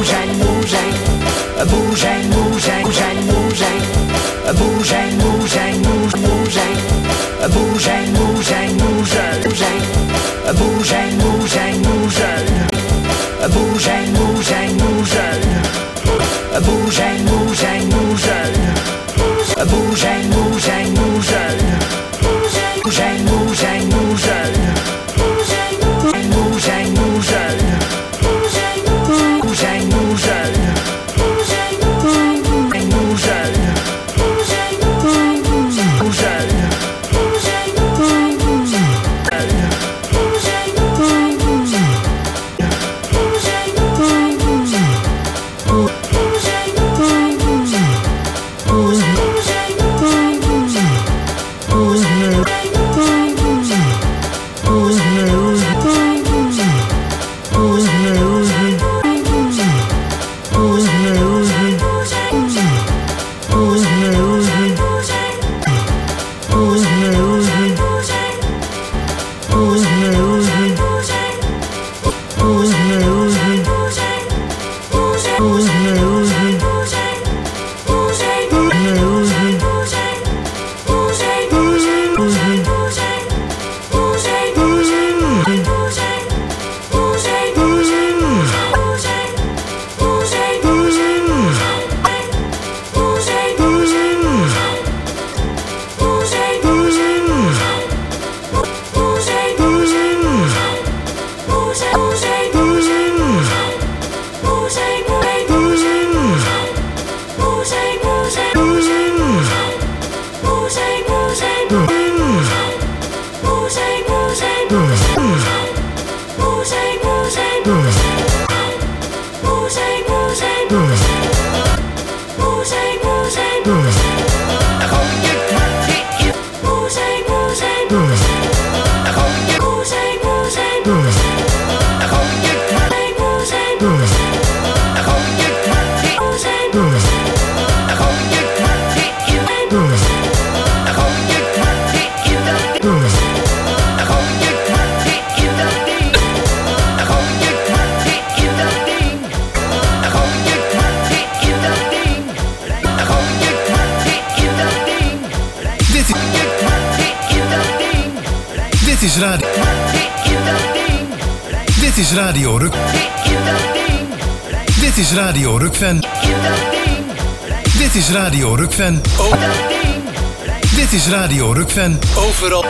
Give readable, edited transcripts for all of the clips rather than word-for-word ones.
Overal.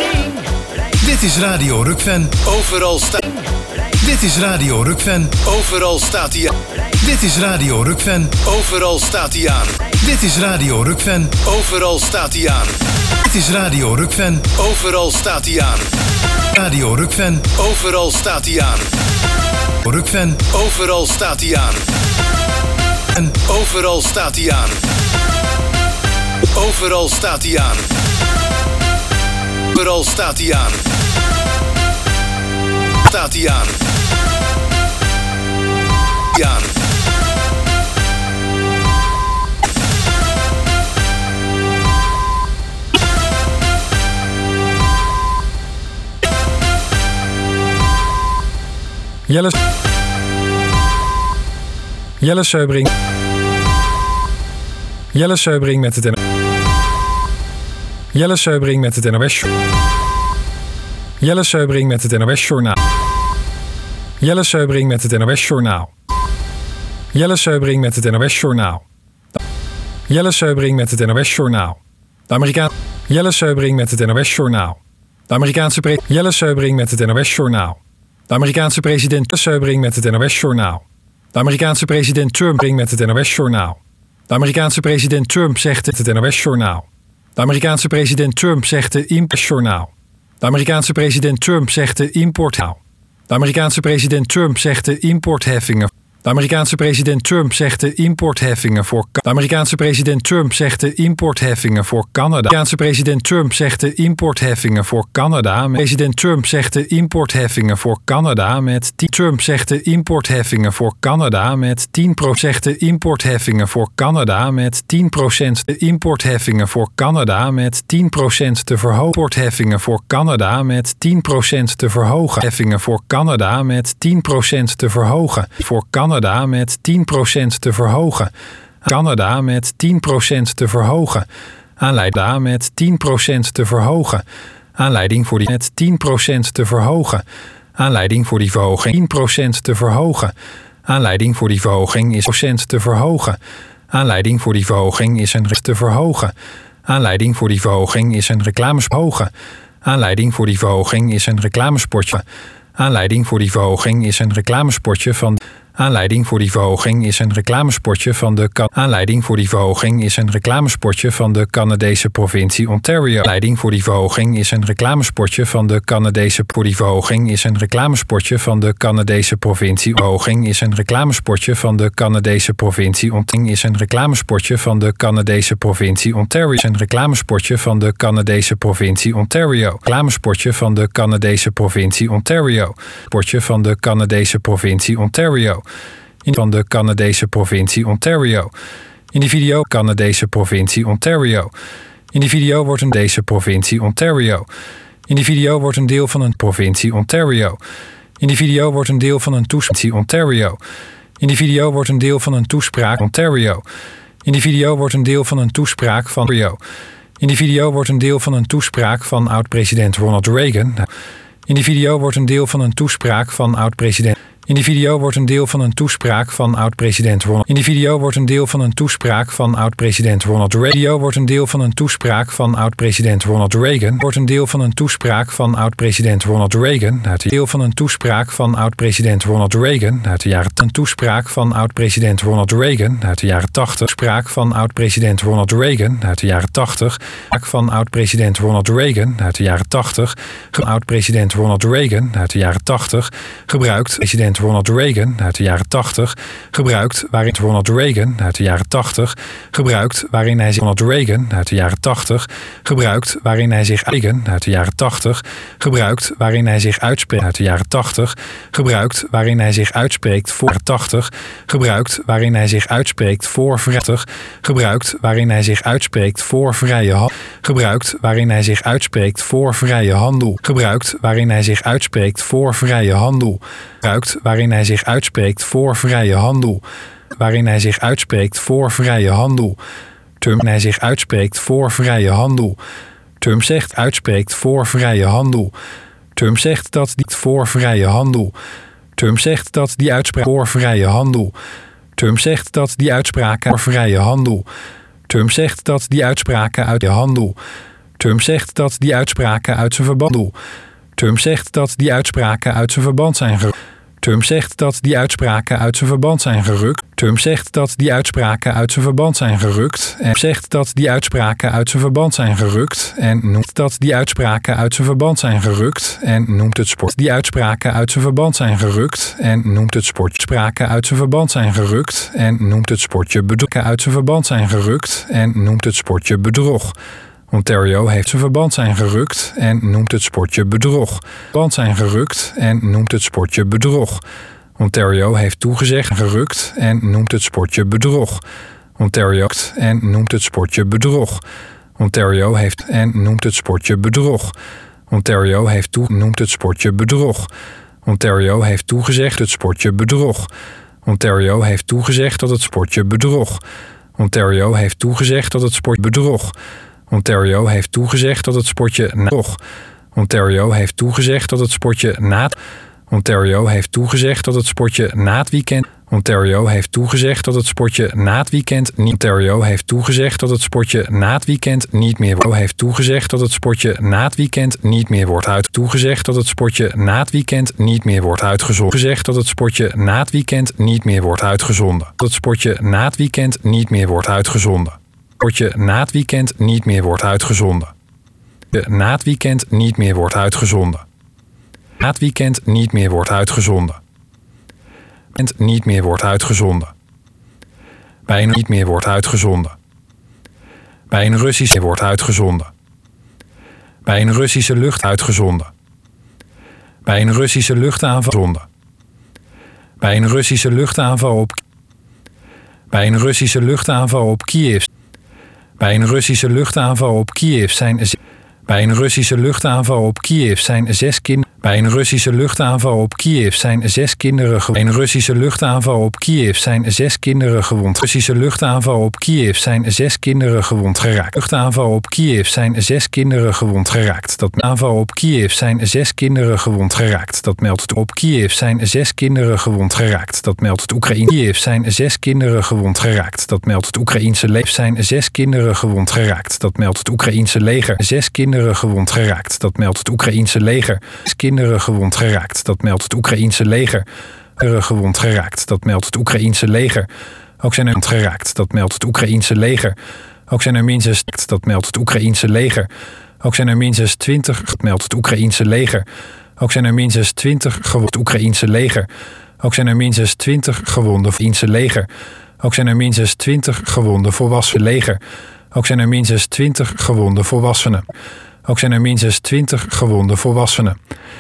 Dit is Radio Rukven. Overal staat. Dit is Radio Rukven. Overal staat hij. Dit is Radio Rukven. Overal staat hij aan. Dit is Radio Rukven. Overal staat hij aan. Dit is Radio Rukven. Overal staat hij aan. Radio Rukven. Overal staat hij aan. Rukven. Overal staat hij aan. En overal staat hij aan. Overal staat hij aan. Overal staat hij aan. Staat hij aan. Aan. Jelle Seubring. Jelle Seubring met het Jelle Seubring met het NOS. Jelle Seubring met het NOS Journaal. Jelle Seubring met het NOS Journaal. Jelle Seubring met het NOS Journaal. Jelle Seubring met het NOS Journaal. Jelle Seubring met het NOS Journaal. De Amerikaanse Jelle Seubring met het NOS Journaal. De Amerikaanse president Seubring met het NOS Journaal. De Amerikaanse president Trump brengt met het NOS Journaal. De Amerikaanse president Trump zegt het NOS Journaal. De Amerikaanse president Trump zegt de importjournaal. De Amerikaanse president Trump zegt de importhaal. De Amerikaanse president Trump zegt de importheffingen. De Amerikaanse president Trump zegt de importheffingen voor De Amerikaanse president Trump zegt de importheffingen voor Canada. De Amerikaanse president Trump zegt de importheffingen voor Canada. President Trump zegt de importheffingen voor Canada met 10. Trump zegt de importheffingen voor Canada met 10%. Zegt de importheffingen voor Canada met 10%. De importheffingen voor Canada met 10% te verhogen. Importheffingen voor Canada met 10% te verhogen. Heffingen voor Canada met 10% te verhogen. Voor Canada Canada met 10% te verhogen. Canada met 10% te verhogen. Aanleiding met 10% te verhogen. Aanleiding voor die met 10% te verhogen. Aanleiding voor die verhoging 10% te verhogen. Aanleiding voor die verhoging is procent te verhogen. Aanleiding voor die verhoging is een te verhogen. Aanleiding voor die verhoging is een reclamesverhogen. Aanleiding voor die verhoging is een reclamespotje. Aanleiding voor die verhoging is een reclamespotje van. Aanleiding voor die verhoging is een reclamespotje van de. Aanleiding voor die verhoging is een reclamespotje van de Canadese provincie Ontario. Aanleiding voor die verhoging is een reclamespotje van de Canadese. Voor die verhoging is een reclamespotje van de Canadese provincie. Verhoging is een reclamespotje van de Canadese provincie Ontario. Is een reclamespotje van de Canadese provincie Ontario. Is een reclamespotje van de Canadese provincie Ontario. Reclamespotje van de Canadese provincie Ontario. Spotje van de Canadese provincie Ontario. Van de Canadese provincie Ontario. In die video Canadese provincie Ontario. In die video wordt een deze provincie Ontario. In die video wordt een deel van een provincie Ontario. In die video wordt een deel van een toespraak Ontario. In die video wordt een deel van een toespraak Ontario. In die video wordt een deel van een toespraak van Ontario. In die video wordt een deel van een toespraak van oud-president Ronald Reagan. In die video wordt een deel van een toespraak van oud-president. In die video wordt een deel van een toespraak van oud-president Ronald. In die video wordt een deel van een toespraak van oud-president Ronald Reagan. Video wordt een deel van een toespraak van oud-president Ronald Reagan. Wordt een deel van een toespraak van oud-president Ronald Reagan. Uit de deel van een toespraak van oud-president Ronald Reagan uit de jaren. Een toespraak van oud-president Ronald Reagan uit de jaren 80. Spraak van oud-president Ronald Reagan uit de jaren 80. Van oud-president Ronald Reagan uit de jaren 80. Oud-president Ronald Reagan uit de jaren 80 gebruikt president Ronald Reagan uit de jaren 80 gebruikt waarin Ronald Reagan uit de jaren 80 gebruikt waarin hij zich Ronald Reagan uit de jaren 80 gebruikt waarin hij zich Reagan uit de jaren 80 gebruikt waarin hij zich uitspreekt uit de jaren 80 gebruikt waarin hij zich uitspreekt voor 80 gebruikt waarin hij zich uitspreekt voor vrijdag gebruikt waarin hij zich uitspreekt voor vrije handel gebruikt waarin hij zich uitspreekt voor vrije handel gebruikt waarin hij zich uitspreekt voor vrije handel gebruikt waarin hij zich uitspreekt voor vrije handel. Waarin hij zich uitspreekt voor vrije handel. Trump hij zich uitspreekt voor vrije handel. Trump zegt uitspreekt voor vrije handel. Trump zegt dat die voor vrije handel. Trump zegt dat die uitspraak voor vrije handel. Trump zegt dat die uitspraken voor vrije handel. Trump zegt dat die uitspraken uit de handel. Trump zegt dat die uitspraken uit zijn verband. Trump zegt dat die uitspraken uit zijn verband zijn gerukt. Trump zegt dat die uitspraken uit zijn verband zijn gerukt. Trump zegt dat die uitspraken uit zijn verband zijn gerukt. En zegt dat die uitspraken uit zijn verband zijn gerukt. En noemt dat die uitspraken uit zijn verband zijn gerukt. En noemt het sport. Die uitspraken uit zijn verband zijn gerukt. En noemt het sport. Spraken uit zijn verband zijn gerukt. En noemt het sportje bedrog. Uit zijn verband zijn gerukt. En noemt het sportje bedrog. Ontario heeft zijn verband zijn gerukt en noemt het sportje bedrog. Verband zijn gerukt en noemt het sportje bedrog. Ontario heeft toegezegd gerukt en noemt het sportje bedrog. Ontario en noemt het sportje bedrog. Ontario heeft en noemt het sportje bedrog. Ontario heeft noemt het sportje bedrog. Ontario heeft toegezegd het sportje bedrog. Ontario heeft toegezegd dat het sportje bedrog. Ontario heeft toegezegd dat het sport bedrog. Ontario heeft toegezegd dat het sportje bedrog. Ontario heeft toegezegd dat het sportje na. Ontario heeft toegezegd dat het sportje na het weekend. Ontario heeft toegezegd dat het sportje na het weekend niet. Ontario heeft toegezegd dat het sportje na het weekend niet meer wordt. Heeft toegezegd dat het sportje na het weekend niet meer wordt uit. Toegezegd dat het sportje na het weekend niet meer wordt uitgezonden. Gezegd dat het sportje na het weekend niet meer wordt uitgezonden. Dat het sportje na het weekend niet meer wordt uitgezonden. Sportje na het weekend niet meer wordt uitgezonden. Na het weekend niet meer wordt uitgezonden. Na het weekend niet meer wordt uitgezonden. Niet meer wordt uitgezonden. Bij een niet meer wordt uitgezonden. Bij een Russische wordt uitgezonden. Bij een Russische lucht uitgezonden. Bij een Russische luchtaanval. Bij een Russische luchtaanval op. Bij een Russische luchtaanval op Kiev. Bij een Russische luchtaanval op Kiev zijn. Bij een Russische luchtaanval op Kiev zijn 6 kinderen. Bij een Russische luchtaanval op Kiev zijn 6 kinderen gewond. Een Russische luchtaanval op Kiev zijn 6 kinderen gewond. Russische luchtaanval op Kiev zijn 6 kinderen gewond geraakt. Luchtaanval op Kiev zijn 6 kinderen gewond geraakt. Dat aanval op Kiev zijn 6 kinderen gewond geraakt. Dat meldt het op Kiev zijn 6 kinderen gewond geraakt. Dat meldt het Oekraïne. Kiev zijn 6 kinderen gewond geraakt. Dat meldt het Oekraïense leger. Zijn 6 kinderen gewond geraakt. Dat meldt het Oekraïense leger. 6 kinderen gewond geraakt. Dat meldt het Oekraïense leger. 6 kinderen gewond geraakt. Dat meldt het Oekraïense leger. Gewond geraakt. Dat meldt het Oekraïense leger. Ook zijn er geraakt. Dat meldt het Oekraïense leger. Ook zijn er minstens. Dat meldt het Oekraïense leger. Ook zijn er minstens 20. Dat meldt het Oekraïense leger. Ook zijn er minstens 20 gewond. Oekraïense leger. Ook zijn er minstens 20 gewonden. Oekraïense leger. Ook zijn er minstens 20 gewonden volwassen leger. Ook zijn er minstens 20 gewonden volwassenen. Ook zijn er minstens 20 gewonden volwassenen.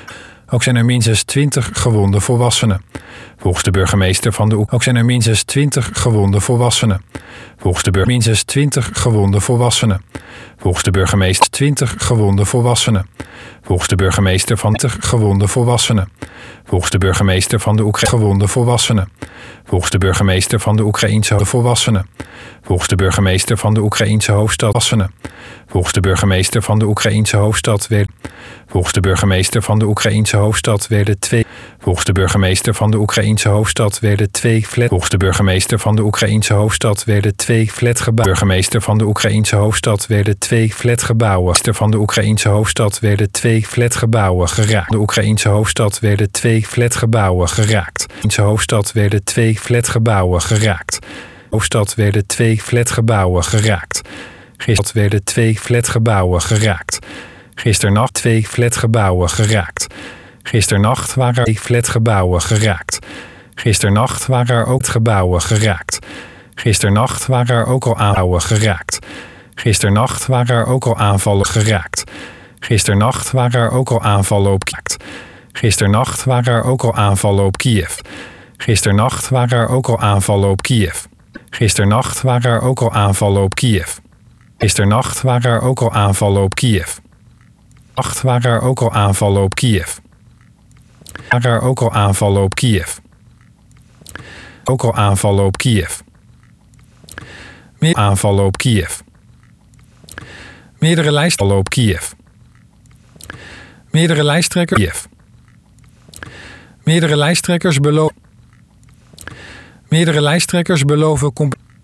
Ook zijn er minstens 20 gewonden volwassenen. Volgens de burgemeester van de Oekraïne. Ook zijn er minstens 20 gewonden volwassenen. Volgens de burgemeester minstens 20 gewonden volwassenen. Volgens de burgemeester 20 gewonden volwassenen. Volgens de burgemeester van 20 gewonden volwassenen. Volgens de burgemeester van de Oekraïne gewonden volwassenen. Volgens de burgemeester van de Oekraïense volwassenen. Volgens de burgemeester van de Oekraïense hoofdstad volwassenen. Volgens de burgemeester van de Oekraïense hoofdstad werden. Volgens de burgemeester van de Oekraïense hoofdstad werden 2. Volgens de burgemeester van de Oekraïense hoofdstad werden 2 flat. Volgens de burgemeester van de Oekraïense hoofdstad werden 2 flatgebouwen. Burgemeester van de Oekraïense hoofdstad werden 2 flatgebouwen. Van de Oekraïense hoofdstad werden 2 flatgebouwen geraakt. De Oekraïense hoofdstad werden 2 flatgebouwen geraakt. De hoofdstad werden 2 flatgebouwen geraakt. Hoofdstad werden 2 flatgebouwen geraakt. Gisteren werden 2 flatgebouwen geraakt. Gisternacht 2 flatgebouwen geraakt. Gisternacht waren er 2 flatgebouwen geraakt. Gisternacht waren er ook gebouwen geraakt. Gisternacht waren er ook al aanvallen geraakt. Gisternacht waren er ook al aanvallen geraakt. Gisternacht waren er ook al aanvallen op Kiev. Gisternacht waren er ook al aanvallen op Kiev. Gisternacht waren er ook al aanvallen op Kiev. Gisternacht waren er ook al aanvallen op Kiev. Gisternacht waren er ook al aanvallen op Kiev. Nacht waren er ook al aanvallen op Kiev. Waren er ook al aanvallen op Kiev. Ook al aanvallen op Kiev. Meer aanvallen op Kiev. Meerdere lijsttrekkers op Kiev. Meerdere lijsttrekkers Kiev. Meerdere lijsttrekkers beloven. Meerdere lijsttrekkers beloven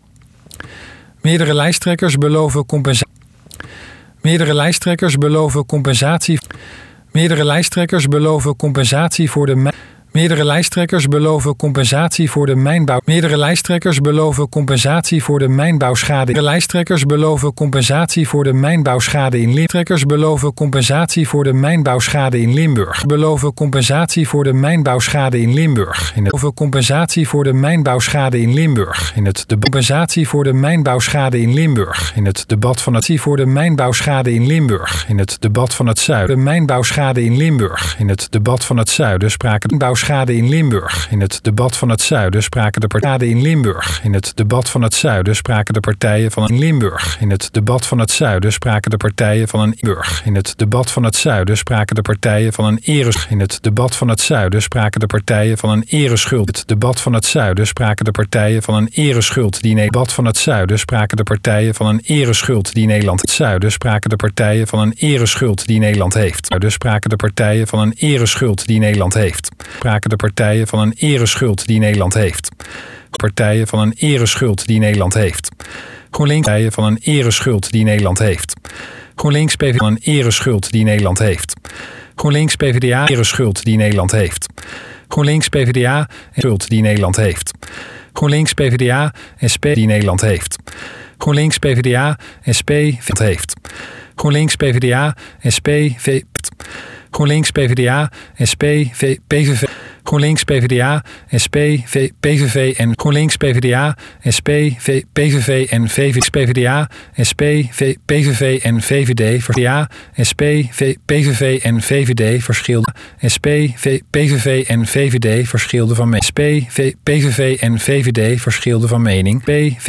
Meerdere lijsttrekkers beloven compensatie. Meerdere lijsttrekkers beloven compensatie. Meerdere lijsttrekkers beloven compensatie voor de Meerdere lijsttrekkers beloven compensatie voor de mijnbouw. Meerdere lijsttrekkers beloven compensatie voor de mijnbouwschade. Meerdere lijsttrekkers beloven compensatie voor de mijnbouwschade in Limburg. Trekkers beloven compensatie voor de mijnbouwschade in Limburg. Beloven compensatie voor de mijnbouwschade in Limburg. Beloven compensatie voor de mijnbouwschade in Limburg. In het debat compensatie voor de mijnbouwschade in Limburg. In het debat van het voor de mijnbouwschade in Limburg. In het debat van het zuiden. De mijnbouwschade in Limburg. In het debat van het zuiden spraken de schade in Limburg. In het debat van het zuiden spraken de partijen in Limburg. In het debat van het zuiden spraken de partijen van een Limburg. In het debat van het zuiden spraken de partijen van een Limburg. In het debat van het zuiden spraken de partijen van een ereschuld. In het debat van het zuiden spraken de partijen van een ereschuld. Het debat van het zuiden spraken de partijen van een ereschuld die debat van het zuiden spraken de partijen van een ereschuld die Nederland. Het zuiden spraken de partijen van een ereschuld die Nederland heeft. Zuiden spraken de partijen van een ereschuld die Nederland heeft. Spraken de partijen van een ereschuld die Nederland heeft. Partijen van een ereschuld die Nederland heeft. GroenLinks partijen van een ereschuld die Nederland heeft. GroenLinks PvdA van een ereschuld die Nederland heeft. GroenLinks PvdA ereschuld die Nederland heeft. GroenLinks PvdA schuld die Nederland heeft. GroenLinks PvdA SP die Nederland heeft. GroenLinks PvdA SP heeft. GroenLinks PvdA SP GroenLinks PvdA SP PVV GroenLinks PvdA SP PVV en GroenLinks PvdA SP PVV en VVD PvdA SP PVV en VVD PvdA SP PVV en VVD verschilden SP PVV en VVD verschilden van mening SP PVV en VVD verschilden van mening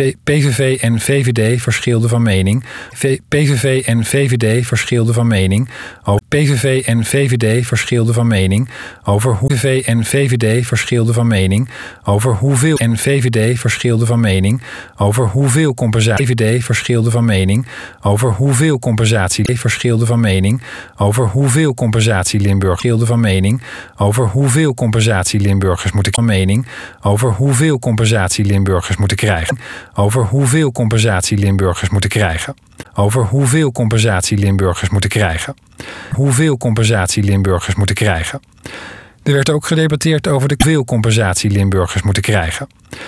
PVV en VVD verschilden van mening PVV en VVD verschilden van mening PVV en VVD verschilden van mening over hoe PVV en VVD verschilden van mening over hoeveel en VVD verschilden van mening over hoeveel compensatie VVD verschilden van mening over hoeveel compensatie verschilden van mening over hoeveel compensatie Limburg verschilden van mening over hoeveel compensatie Limburgers moeten van mening over hoeveel compensatie Limburgers moeten krijgen over hoeveel compensatie Limburgers moeten krijgen over hoeveel compensatie Limburgers moeten krijgen hoeveel compensatie Limburgers moeten krijgen. Er werd ook gedebatteerd over de hoeveel compensatie Limburgers moeten krijgen.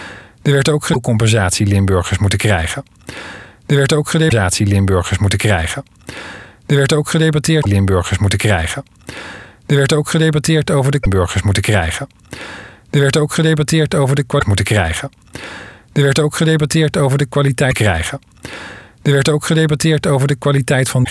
Er werd ook veel compensatie Limburgers moeten krijgen. Er werd ook compensatie Limburgers moeten krijgen. Er werd ook gedebatteerd Limburgers moeten krijgen. Er werd ook gedebatteerd over de burgers moeten krijgen. Er werd ook gedebatteerd over de moeten krijgen. Er werd ook gedebatteerd over de kwaliteit krijgen. Er werd ook gedebatteerd over de kwaliteit van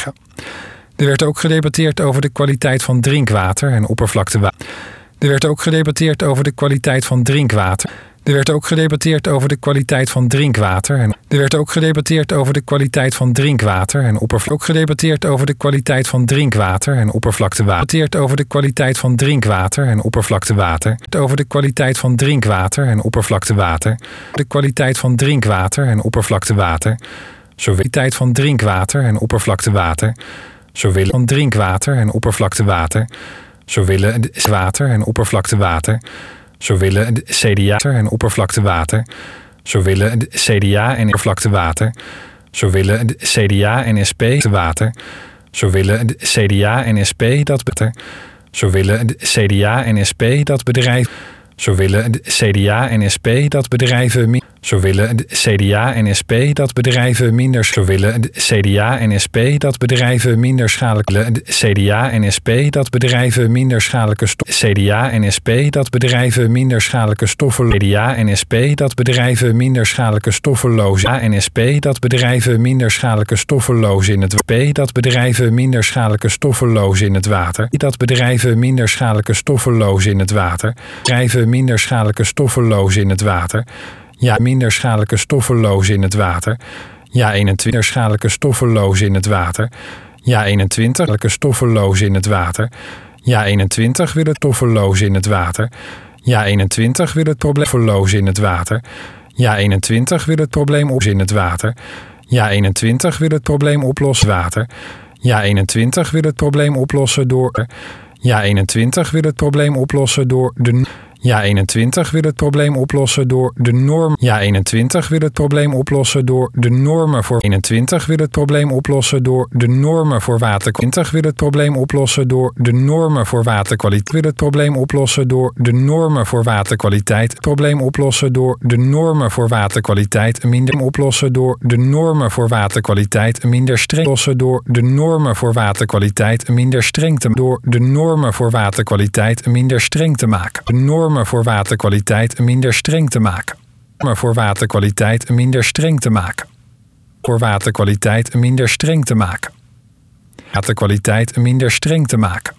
Er werd ook gedebatteerd over de kwaliteit van drinkwater en oppervlaktewater. Er werd ook gedebatteerd over de kwaliteit van drinkwater. Er werd ook gedebatteerd over de kwaliteit van drinkwater en er werd ook gedebatteerd over de kwaliteit van drinkwater en oppervlakte. Ook gedebatteerd over de kwaliteit van drinkwater en oppervlaktewater. Gedebatteerd over de kwaliteit van drinkwater en oppervlaktewater. Over de kwaliteit van drinkwater en oppervlaktewater. De kwaliteit van drinkwater en oppervlaktewater. Zowel de kwaliteit van drinkwater en oppervlaktewater. Zowel van drinkwater en oppervlaktewater. Zowel het water en oppervlaktewater. Zo willen de CDA en oppervlaktewater. Zo willen de CDA en oppervlaktewater. Zo willen de CDA en SP water. Zo willen de CDA en SP dat bedrijf. Zo willen de CDA en SP dat bedrijf. Zo willen de CDA en SP dat bedrijven Zo willen de CDA en SP dat bedrijven minder. Zo willen de CDA en SP dat bedrijven minder schadelijke. De CDA en SP dat bedrijven minder schadelijke stoffen. CDA en SP dat bedrijven minder schadelijke stoffen. CDA en SP dat bedrijven minder schadelijke stoffen en SP dat bedrijven minder schadelijke stoffen in het water. Dat bedrijven minder schadelijke stoffen in het water. Dat bedrijven minder schadelijke stoffen in het water. Bedrijven minder schadelijke stoffen in het water. Ja, minder schadelijke stoffen in het water. Ja, 21 schadelijke stoffen in het water. Ja, 21 schadelijke stoffen in het water. Ja, 21 willen stoffen in het water. Ja, 21 wil het probleem in het water. Ja, 21 wil het probleem op in het water. Ja, 21 wil het probleem oplossen water. Ja, 21 wil het probleem oplossen door. Ja, 21 wil het probleem oplossen door de. Ja, 21 wil het probleem oplossen door de norm. Ja, 21 wil het probleem oplossen door de normen voor. 21 wil het probleem oplossen door de normen voor waterkwaliteit. 20 wil het probleem oplossen door de normen voor waterkwaliteit. Wil het probleem oplossen door de normen voor waterkwaliteit. Het probleem oplossen door de normen voor waterkwaliteit. Minder oplossen door de normen voor waterkwaliteit. Minder streng oplossen door de normen voor waterkwaliteit. Minder streng te door de normen voor waterkwaliteit minder streng te maken. De normen voor waterkwaliteit minder streng te maken. Maar voor waterkwaliteit minder streng te maken. Voor waterkwaliteit minder streng te maken. Waterkwaliteit minder streng te maken.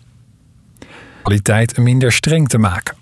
Kwaliteit minder streng te maken.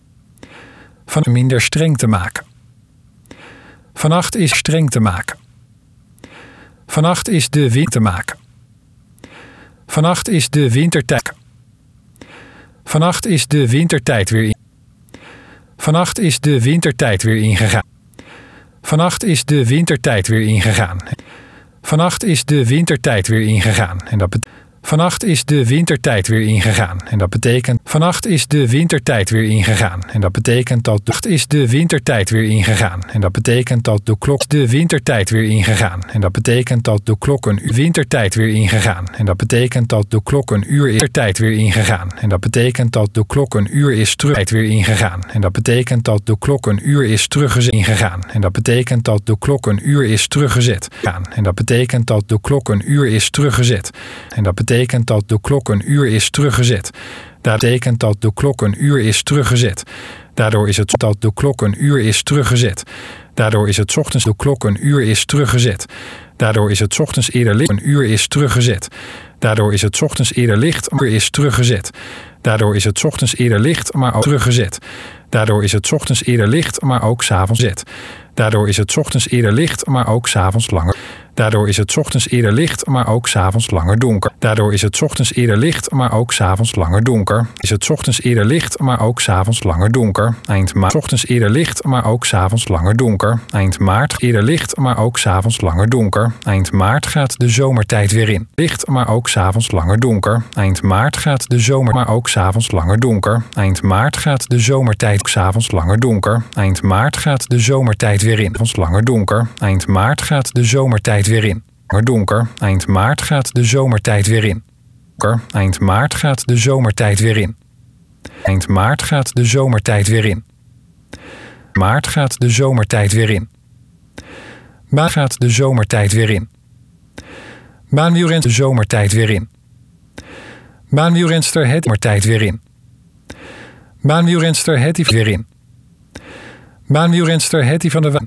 Van minder streng te maken. Vannacht is streng te maken. Vannacht is de wind te maken. Vannacht is de wintertijd. Vannacht is de wintertijd weer in. Vannacht is de wintertijd weer ingegaan. Vannacht is de wintertijd weer ingegaan. Vannacht is de wintertijd weer ingegaan. En dat betekent. Vannacht is de wintertijd weer ingegaan. En dat betekent. Vannacht is de wintertijd weer ingegaan. En dat betekent dat. Nacht is de wintertijd weer ingegaan. En dat betekent dat de klok. De wintertijd weer ingegaan. En dat betekent dat de klok een uur. Wintertijd weer ingegaan. En dat betekent dat de klok een uur is. Tijd weer ingegaan. En dat betekent dat de klok een uur is terug. Tijd weer ingegaan. En dat betekent dat de klok een uur is teruggezet. Ingegaan. En dat betekent dat de klok een uur is teruggezet. En dat betekent dat de klok een uur is teruggezet. En dat betekent dat de klok een uur is teruggezet. Dat betekent dat de klok een uur is teruggezet. Daardoor is het dat de klok een uur is teruggezet. Daardoor is het ochtends de klok een uur is teruggezet. Daardoor is het ochtends eerder licht een uur is teruggezet. Daardoor is het ochtends eerder licht een uur is teruggezet. Daardoor is het ochtends eerder licht maar ook teruggezet. Daardoor is het ochtends eerder licht maar ook 's avonds zet. Daardoor is het ochtends eerder licht maar ook 's avonds langer. Daardoor is het 's ochtends eerder licht, maar ook 's avonds langer donker. Daardoor is het 's ochtends eerder licht, maar ook 's avonds langer donker. Is het 's ochtends eerder licht, maar ook 's avonds langer donker. Eind maart. 's Ochtends eerder licht, maar ook 's avonds langer donker. Eind maart. Eerder licht, maar ook 's avonds langer donker. Eind maart gaat de zomertijd weer in. Licht, maar ook 's avonds langer donker. Eind maart gaat de zomer, maar ook 's avonds langer donker. Eind maart gaat de zomertijd 's avonds langer donker. Eind maart gaat de zomertijd weer in. Langer donker. Eind maart gaat de zomertijd weer in. Langer donker. Eind maart gaat de zomertijd weer in. Eind maart gaat de zomertijd weer in. Eind maart gaat de zomertijd weer in. Maart gaat de zomertijd weer in. Maart gaat de zomertijd weer in. Baanwielrenster de zomertijd weer in. Baanwielrenster het zomertijd weer in. Baanwielrenster Hetty weer in. Baanwielrenster Hetty van der Wouw.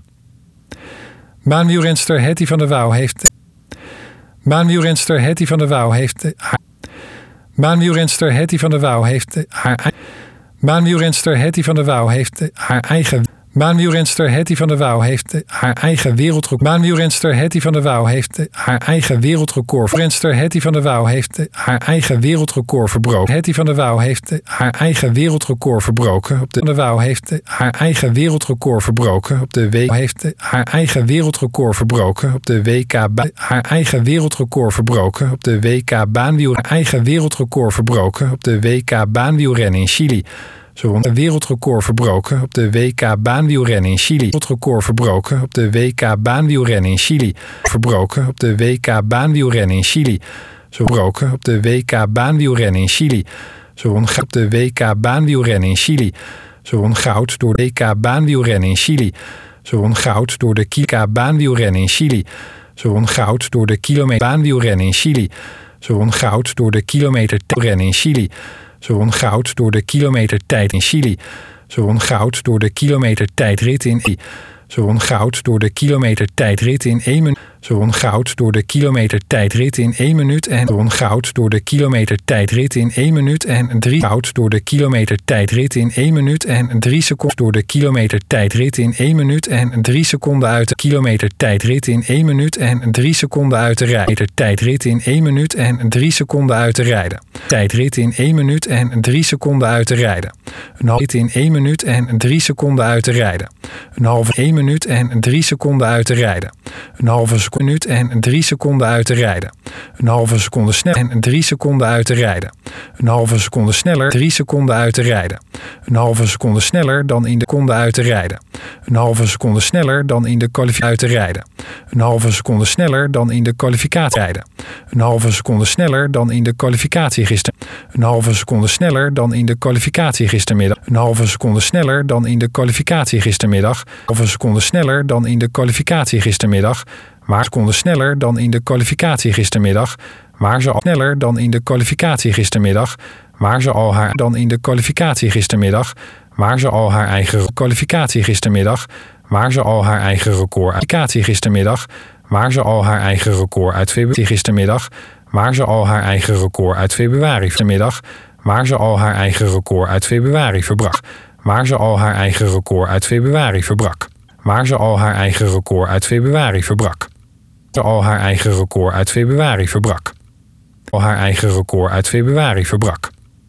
Baanwielrenster Hetty van der Wouw heeft. Baanwielrenster Hetty van der Wouw heeft haar. Baanwielrenster Hetty van der Wouw heeft haar. Baanwielrenster Hetty van der Wouw heeft haar eigen. Baanwielrenster Hetty van der Wouw heeft haar eigen wereldrecord. Baanwielrenster Hetty van der Wouw heeft haar eigen wereldrecord. Renster Hetty van der Wouw heeft haar eigen wereldrecord verbroken. Hetty van der Wouw heeft haar eigen wereldrecord verbroken. Op de Van der Wouw heeft haar eigen wereldrecord verbroken. Op de WK heeft haar eigen wereldrecord verbroken. Op de WK haar eigen wereldrecord verbroken. Op de WK baanwiel haar eigen wereldrecord verbroken. Op de WK baanwielrennen in Chili. Ze won een wereldrecord verbroken op de WK baanwielrennen in Chili. Wereldrecord verbroken op de WK baanwielrennen in Chili. Verbroken op de WK baanwielrennen in Chili. Ze verbroken op de WK baanwielrennen in Chili. Ze won op de WK baanwielrennen in Chili. Ze won goud door de WK baanwielrennen in Chili. Ze won goud door de WK baanwielrennen in Chili. Ze won goud door de kilometer baanwielrennen in Chili. Ze won goud door de kilometer rennen in Chili. Ze won goud door de kilometer tijd in Chili. Ze won goud door de kilometer tijdrit in Chili. Ze won goud door de kilometer tijdrit in 1 minuut. Ze won goud door de kilometer tijdrit in 1 minuut en won goud door de kilometer tijdrit in 1 minuut en 3 goud door de kilometer tijdrit in 1 minuut en 3 seconden door de kilometer tijdrit in 1 minuut en 3 seconden uit de kilometer tijdrit in 1 minuut en 3 seconden uit de rijden. Tijdrit in 1 minuut en 3 seconden uit te rijden. Tijdrit in 1 minuut en 3 seconden uit te rijden. Een halve rit in 1 minuut en 3 seconden uit te rijden. Een halve 1 minuut en 3 seconden uit te rijden. Een halve minuut en 3 seconden uit te rijden. Een halve seconde sneller en 3 seconden uit te rijden. Een halve seconde sneller 3 seconden uit te rijden. Een halve seconde sneller dan in de seconde uit te rijden. Een halve seconde sneller dan in de kwalificatie uit te rijden. Een halve seconde sneller dan in de kwalificatie rijden. Een halve seconde sneller dan in de kwalificatie gisteren. Een halve seconde sneller dan in de kwalificatie gistermiddag. Een halve seconde sneller dan in de kwalificatie gistermiddag. Een halve seconde sneller dan in de kwalificatie gistermiddag. Maar seconden sneller dan in de kwalificatie gistermiddag. Maar ze al sneller dan in de kwalificatie gistermiddag. Maar ze al haar dan in de kwalificatie gistermiddag. Maar ze al haar eigen kwalificatie gistermiddag. Maar ze al haar eigen record kwalificatie gistermiddag. Maar ze al haar eigen record uit februari gistermiddag. Maar ze al haar eigen record uit februari vanmiddag. Maar ze al haar eigen record uit februari verbrak. Maar ze al haar eigen record uit februari verbrak. Maar ze al haar eigen record uit februari verbrak. Ze al haar eigen record uit februari verbrak. Al haar eigen record uit februari verbrak.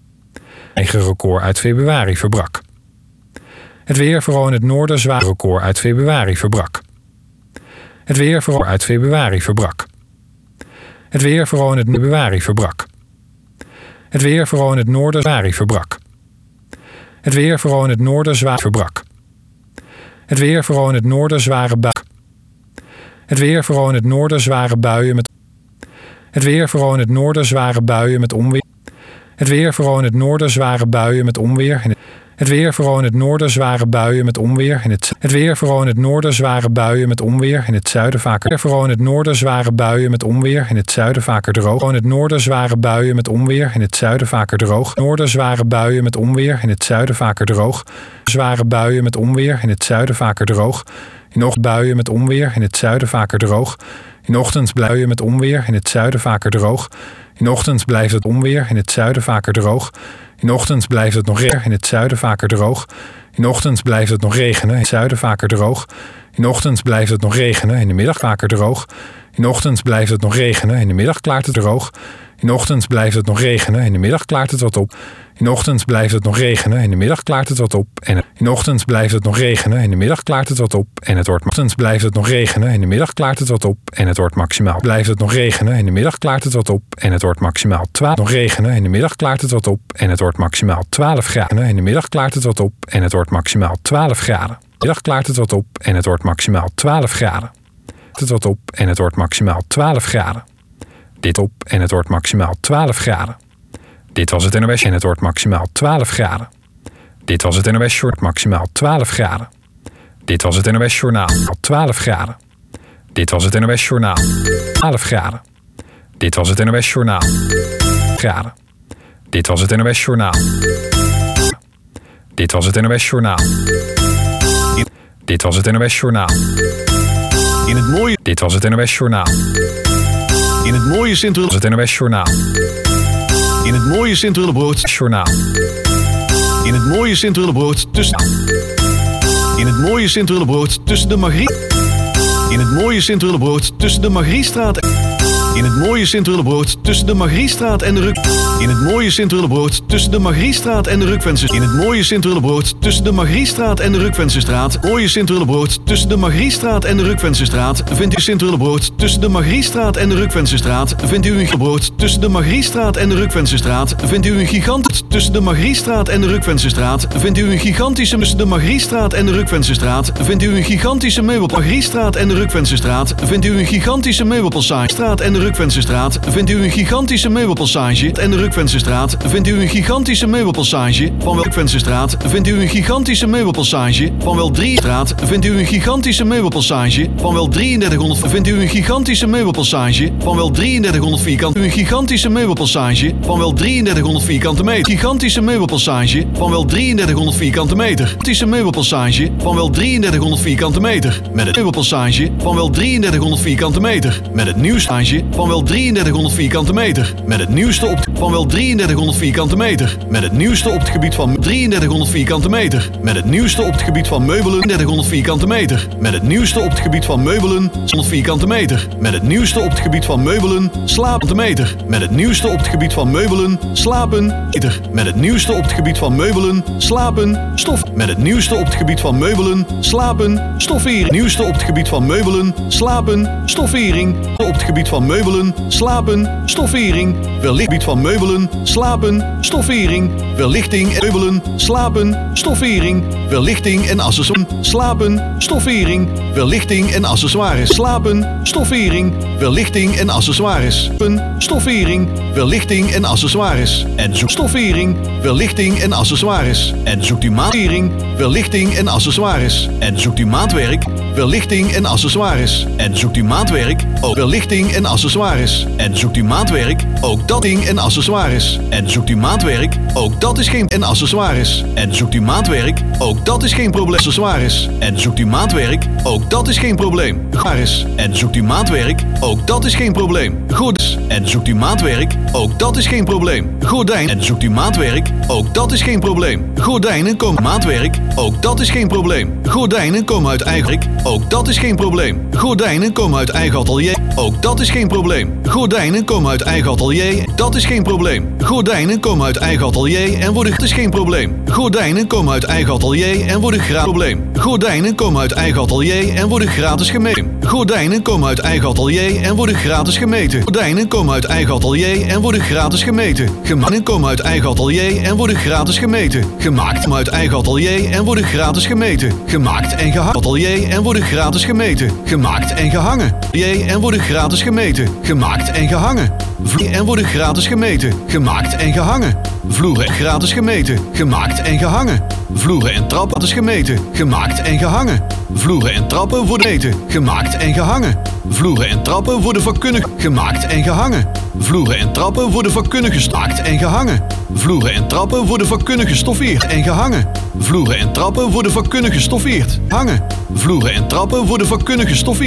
Eigen record uit februari verbrak. Het weer vooral in het noorden zwaar record uit februari verbrak. Het weer vooral uit februari verbrak. Het weer vooral in het februari verbrak. Het weer vooral in het noorden zwaar verbrak. Het weer vooral in het noorden zwaar verbrak. Het weer vooral in het noorden zware buien. Het weer vooral in het noorden zware buien met. Het weer vooral in het noorden zware buien met onweer. Het weer vooral in het noorden zware buien met onweer. Het weer vooral in het noorden zware buien met onweer. Het weer vooral in het noorden zware buien met onweer. In het zuiden vaker. Het weer vooral in het noorden zware buien met onweer. In het zuiden vaker droog. In het noorden zware buien met onweer. In het zuiden vaker droog. Noorden zware buien met onweer. In het zuiden vaker droog. Zware buien met onweer. In het zuiden vaker droog. In ochtend buien met onweer. In het zuiden vaker droog. In ochtend buien met onweer. In het zuiden vaker droog. In ochtend blijft het onweer. In het zuiden vaker droog. In ochtend blijft het nog regenen. In het zuiden vaker droog. In ochtend blijft het nog regenen. In het zuiden vaker droog. In de ochtend blijft het nog regenen, in de middag vaker droog. In de ochtend blijft het nog regenen, in de middag klaart het droog. In de ochtend blijft het nog regenen, in de middag klaart het wat op. In de ochtend blijft het nog regenen, in de middag klaart het wat op. En in de ochtend blijft het nog regenen, in de middag klaart het wat op. En het wordt ochtend blijft het nog regenen, in de middag klaart het wat op. En het wordt maximaal. Blijft het nog regenen, in de middag klaart het wat op. En het wordt maximaal 12. Nog regenen, in de middag klaart het wat op. En het wordt maximaal 12 graden. In de middag klaart het wat op. En het wordt maximaal 12 graden. In de middag klaart het wat op. En het wordt maximaal 12 graden. Het wat op en het wordt maximaal 12 graden. Dit op en het wordt maximaal 12 graden. Dit was het NOS en het wordt maximaal 12 graden. Dit was het NOS Short maximaal 12 graden. Dit was het NOS Journaal 12 graden. Dit was het NOS Journaal 12 graden. Dit was het NOS Journaal graden. Dit was het NOS Journaal. Dit was het NOS Journaal. Dit was het NOS Journaal. In het mooie. Dit was het NOS Journaal. In het mooie Sint-Willem. Dit was het NOS Journaal. In het mooie Sint-Willebrood. Journaal. In het mooie Sint-Willebrood tussen. In het mooie Sint-Willebrood tussen de Magrie. In het mooie Sint-Willebrood tussen de Magriestraat. In het mooie Sint-Willebrood tussen de Magriestraat en de Ruk. In het mooie Sint-Willebrood tussen de Magriestraat en de Rukvenster. In het mooie Sint-Willebrood tussen de Magriestraat en de Rukvensterstraat. Mooie Sint-Willebrood tussen de Magriestraat en de Rukvensterstraat. Vindt u Sint-Willebrood tussen de Magriestraat en de Rukvensterstraat. Vindt u een gebrood tussen de Magriestraat en de Rukvensterstraat. Vindt u een gigant tussen de Magriestraat en de Rukvensterstraat. Vindt u een gigantische tussen de Magriestraat en de Rukvensterstraat. Vindt u een gigantische meubel Magriestraat en de Rukvensterstraat. Vindt u een gigantische meubelpassage straat en de Rukvensterstraat. Vindt u een gigantische meubelpassage en de Rukvensterstraat. Vindt u een gigantische meubelpassage van wel Rukvensterstraat. Vindt u een gigantische meubelpassage van wel 3 straat. Vindt u een gigantische meubelpassage van wel 3300. Vindt u een gigantische meubelpassage van wel 3300 vierkante. Een gigantische meubelpassage van wel 3300 vierkante meter. Gigantische meubelpassage van wel 3300 vierkante meter. Gigantische meubelpassage van wel 3300 vierkante meter. Met het meubelpassage van wel 3300 vierkante meter. Met het nieuwstage van wel 3300 vierkante meter. Met het nieuwste op van wel 3300 vierkante meter. Met het nieuwste op het gebied van 3300 vierkante meter. Met het nieuwste op het gebied van meubelen 3300 vierkante meter. Met het nieuwste op het gebied van meubelen 100 vierkante meter. Met het nieuwste op het gebied van meubelen slapen meter. Met het nieuwste op het gebied van meubelen slapen meter. Met het nieuwste op het gebied van meubelen slapen stof. Met het nieuwste op het gebied van meubelen slapen stoffering. Nieuwste op het gebied van meubelen slapen stoffering. Op het gebied van meubelen slapen stoffering. Wellicht van meubelen slapen stoffering. Verlichting en meubelen slapen stoffering. Verlichting en accessoires slapen stoffering. Verlichting en accessoires slapen stoffering. Verlichting en accessoires stoffering. Verlichting en accessoires. En zoek stoffering. Verlichting en accessoires. En zoekt u maatwerk. Verlichting en accessoires. En zoekt u maatwerk. Verlichting en accessoires. En zoekt u maatwerk. Ook verlichting en accessoires. En zoekt u maatwerk. Ook dat ding en accessoires. En zoekt u maatwerk. Ook dat is geen en accessoires. En zoekt u maatwerk. Ook dat is geen probleem. Accessoires. En zoekt u maatwerk. Ook dat is geen probleem. Accessoires. En zoekt u maatwerk. Ook dat is geen probleem. Goed. En zoekt u maatwerk. Ook dat is geen probleem. Gordijn. En zoekt u maatwerk. Ook dat is geen probleem. Gordijnen komen maatwerk. Ook dat is geen probleem. Gordijnen komen uit eigen werk. Ook dat is geen probleem. Gordijnen komen uit eigen atelier. Ook dat is geen probleem. Gordijnen komen uit eigen atelier. Dat is geen probleem. Gordijnen komen uit eigen atelier en worden. Dat is geen probleem. Gordijnen komen uit eigen atelier en worden gratis. Probleem. Gordijnen komen uit eigen atelier en worden gratis gemeten. Gordijnen komen uit eigen atelier en worden gratis gemeten. Gordijnen komen uit eigen atelier en worden gratis gemeten. Gemaakt komen uit eigen atelier en worden gratis gemeten. Gemaakt uit eigen atelier en worden gratis gemeten. Gemaakt en gehangen atelier en worden gratis gemeten. Gemaakt en gehangen atelier en worden gratis gemeten. Gemaakt en gehangen vloer en worden gratis gemeten. Gemaakt en gehangen vloeren gratis gemeten. Gemaakt en gehangen vloeren en trappen gratis gemeten. Gemaakt en gehangen vloeren en trappen worden gemeten. Gemaakt en gehangen vloeren en trappen worden vakkundig gemaakt en gehangen. Vloeren en trappen worden vakkundig gestaakt en gehangen. Vloeren en trappen worden vakkundig gestoffeerd en gehangen. Vloeren en trappen worden vakkundig gestoffeerd. Hangen. Vloeren en trappen worden vakkundig gestoffeerd.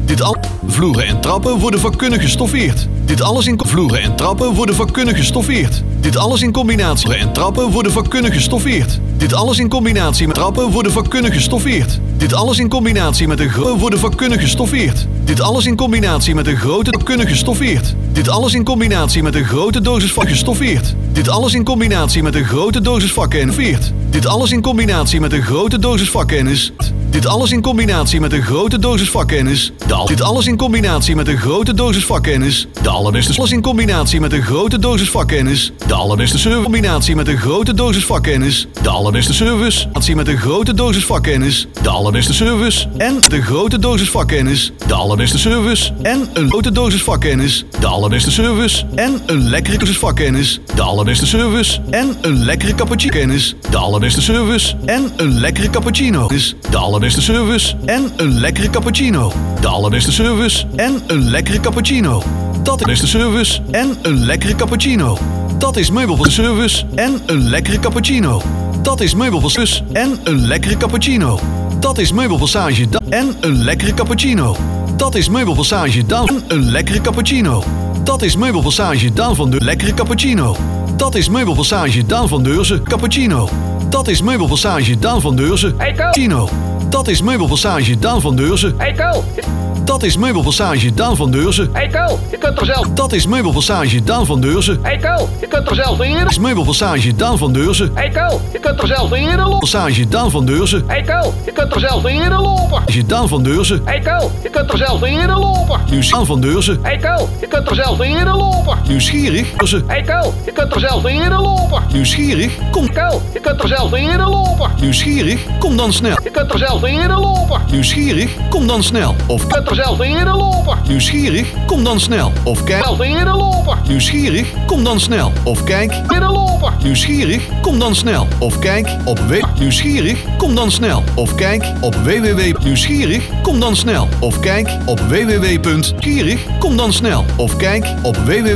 Dit al vloeren en trappen worden vakkundig gestoffeerd. Dit alles in vloeren en trappen worden vakkundig gestoffeerd. Dit alles in combinatie en trappen worden vakkundig gestoffeerd. Dit alles in combinatie met trappen worden vakkundig gestoffeerd. Dit alles in combinatie met een grote worden vakkundig gestoffeerd. Dit alles in combinatie met een grote vakkundig gestoffeerd. Dit alles in combinatie met een grote dosis vak gestoffeerd. Dit alles in combinatie met een grote dosis vakkennis. Dit alles in combinatie met een grote dosis vakkennis. Dit alles in combinatie met een grote dosis vakkennis. Dit alles in combinatie met een grote dosis vakkennis. De allerbeste alles in combinatie met een grote dosis vakkennis. De allerbeste service combinatie met een grote dosis vakkennis. De allerbeste service met een grote dosis vakkennis. De allerbeste service en de grote dosis vakkennis. De allerbeste service en een grote dosis vakkennis. De allerbeste service en een lekkere dosis vakkennis. De allerbeste service en een lekkere cappuccino kennis. De allerbeste service en een lekkere cappuccino. De allerbeste service en een lekkere cappuccino. De allerbeste service en een lekkere cappuccino. Dat is de beste service en een lekkere cappuccino. Dat is meubelservice en een lekkere cappuccino. Dat is meubelservice en een lekkere cappuccino. Dat is meubelpassage en een lekkere cappuccino. Dat is meubelpassage Daan en een lekkere cappuccino. Dat is meubelpassage Daan van de lekkere cappuccino. Dat is meubelpassage Daan van Deurzen cappuccino. Dat is meubelpassage Daan van Deurzen cappuccino. Dat is meubelpassage Daan van Deurzen. Hey Ko! Dat is meubelpassage Daan van Deurzen. Hey Ko! Je kunt er zelf... Dat is meubelpassage Daan van Deurzen. Hey Ko! Je kunt er zelf in. Dat is meubelpassage Daan van Deurzen. Hey Ko! Je kunt er zelf in lopen. Passage Daan van Deurzen. Hey Ko! Je kunt er zelf in lopen. Passage Daan van Deurzen. Hey Ko! Je kunt er zelf in lopen. Daan van Deurzen. Hey Ko! Je kunt er zelf in lopen. Nieuwsgierig. Hey Ko! Je kunt er zelf in lopen. Nieuwsgierig. Kom. Ko! Je kunt er zelf in lopen. Nieuwsgierig. Kom dan snel. Je kunt er zelf in lopen. Nieuwsgierig. Kom dan snel. Of Je kunt er zelf in lopen. nieuwsgierig. Kom dan snel. Of kijk. Zelf in lopen. Nieuwsgierig. Kom dan snel. Of kijk. In lopen. Nieuwsgierig. Kom dan snel. Of kijk op Nieuwsgierig. Kom dan snel. Of kijk op Nieuwsgierig. Kom dan snel. Of kijk op Nieuwsgierig. Kom dan snel. Of kijk op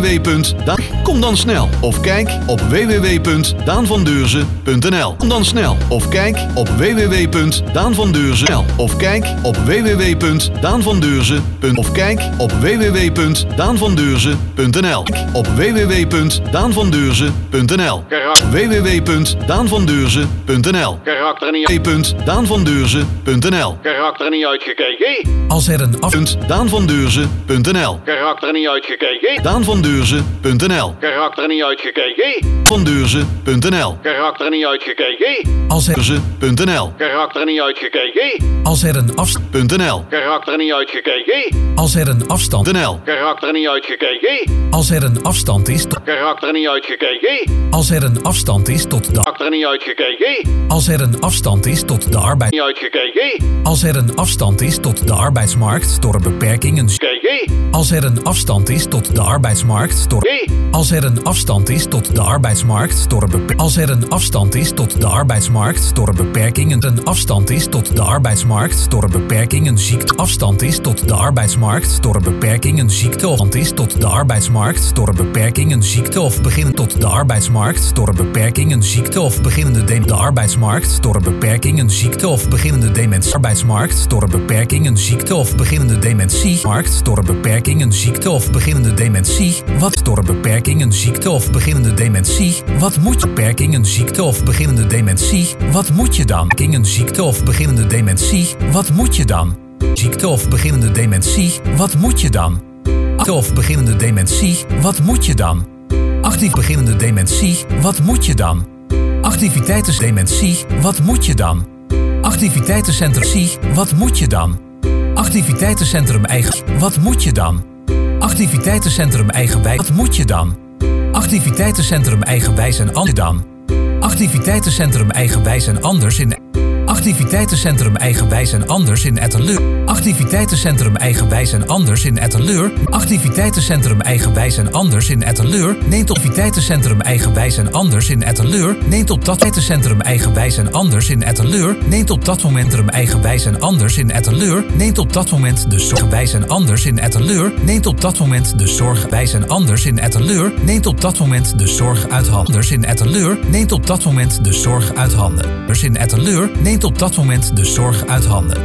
Kom dan snel. Of kijk op www.daanvandeurzen.nl. Kom dan snel. Of kijk op www.daanvandeurzen.nl. Of kijk op www.daanvandeurzen.nl. Of kijk op www.daanvandeurzen.nl. Op www.daanvandeurzen.nl. www.daanvandeurzen.nl. Karakter niet www.daanvandeurzen.nl. Karakter niet uitgekeken. Als er een Daanvandeurzen.nl. Karakter niet uitgekeken. Daanvandeurzen.nl. Karakter niet uitgekeken. Vandeurzen.nl. Karakter niet uitgekeken. Als er.nl. Karakter niet uitgekeken. Als er een afstand.nl. Karakter niet uitgekeken. Als er een afstand.nl. Karakter niet uitgekeken. Als er een afstand is tot. Karakter niet uitgekeken. Als er een afstand is tot de. Karakter niet uitgekeken. Als er een afstand is tot de arbeid. Niet uitgekeken. Als er een afstand is tot de arbeidsmarkt door beperkingen. Als er een afstand is tot de arbeidsmarkt door. Als er een afstand is tot de arbeidsmarkt door Als er een afstand is tot de arbeidsmarkt door beperkingen. Een afstand is tot de arbeidsmarkt door beperkingen. Ziekte. Afstand is tot de arbeidsmarkt door beperkingen. Ziekte. Afstand is tot de arbeidsmarkt door beperkingen. Ziekte of beginnen tot de arbeidsmarkt door beperkingen. Ziekte of beginnende de arbeidsmarkt door beperkingen. Ziekte of beginnende dementie. Arbeidsmarkt door beperkingen. Ziekte of beginnende dementie. Markt door beperkingen. Ziekte of beginnende dementie. Wat door beperkingen. Ziekte of beginnende dementie. Wat moet je? Beperkingen. Ziekte of beginnende dementie. Wat moet je dan? Beperkingen. Ziekte of beginnende dementie. Wat moet je dan? Ziekte of beginnende dementie. Wat moet je dan? Of beginnende dementie. Wat moet je dan? Actief beginnende dementie. Wat moet je dan? Activiteitendementie. Wat moet je dan? Activiteitencentrum. Wat moet je dan? Activiteitencentrum eigen. Wat moet je dan? Activiteitencentrum eigenwijs. Wat moet je dan? Activiteitencentrum eigenwijs en anders dan? Activiteitencentrum eigenwijs en anders in. Activiteitencentrum eigenwijs en anders in Etteleur. Activiteitencentrum eigenwijs en anders in Etteleur. Activiteitencentrum eigenwijs en anders in Etteleur. Neemt op activiteitencentrum eigenwijs en anders in Etteleur. Neemt op dat activiteitencentrum eigenwijs en anders in Etteleur. Neemt op dat momentum eigenwijs en anders in Etteleur. Neemt op dat moment de zorgwijs en anders in Etteleur. Neemt op dat moment de zorgwijs en anders in Etteleur. Neemt op dat moment de zorg uit handen in Etteleur. Neemt op dat moment de zorg uit handen. In Etteleur neemt op dat moment de zorg uit handen.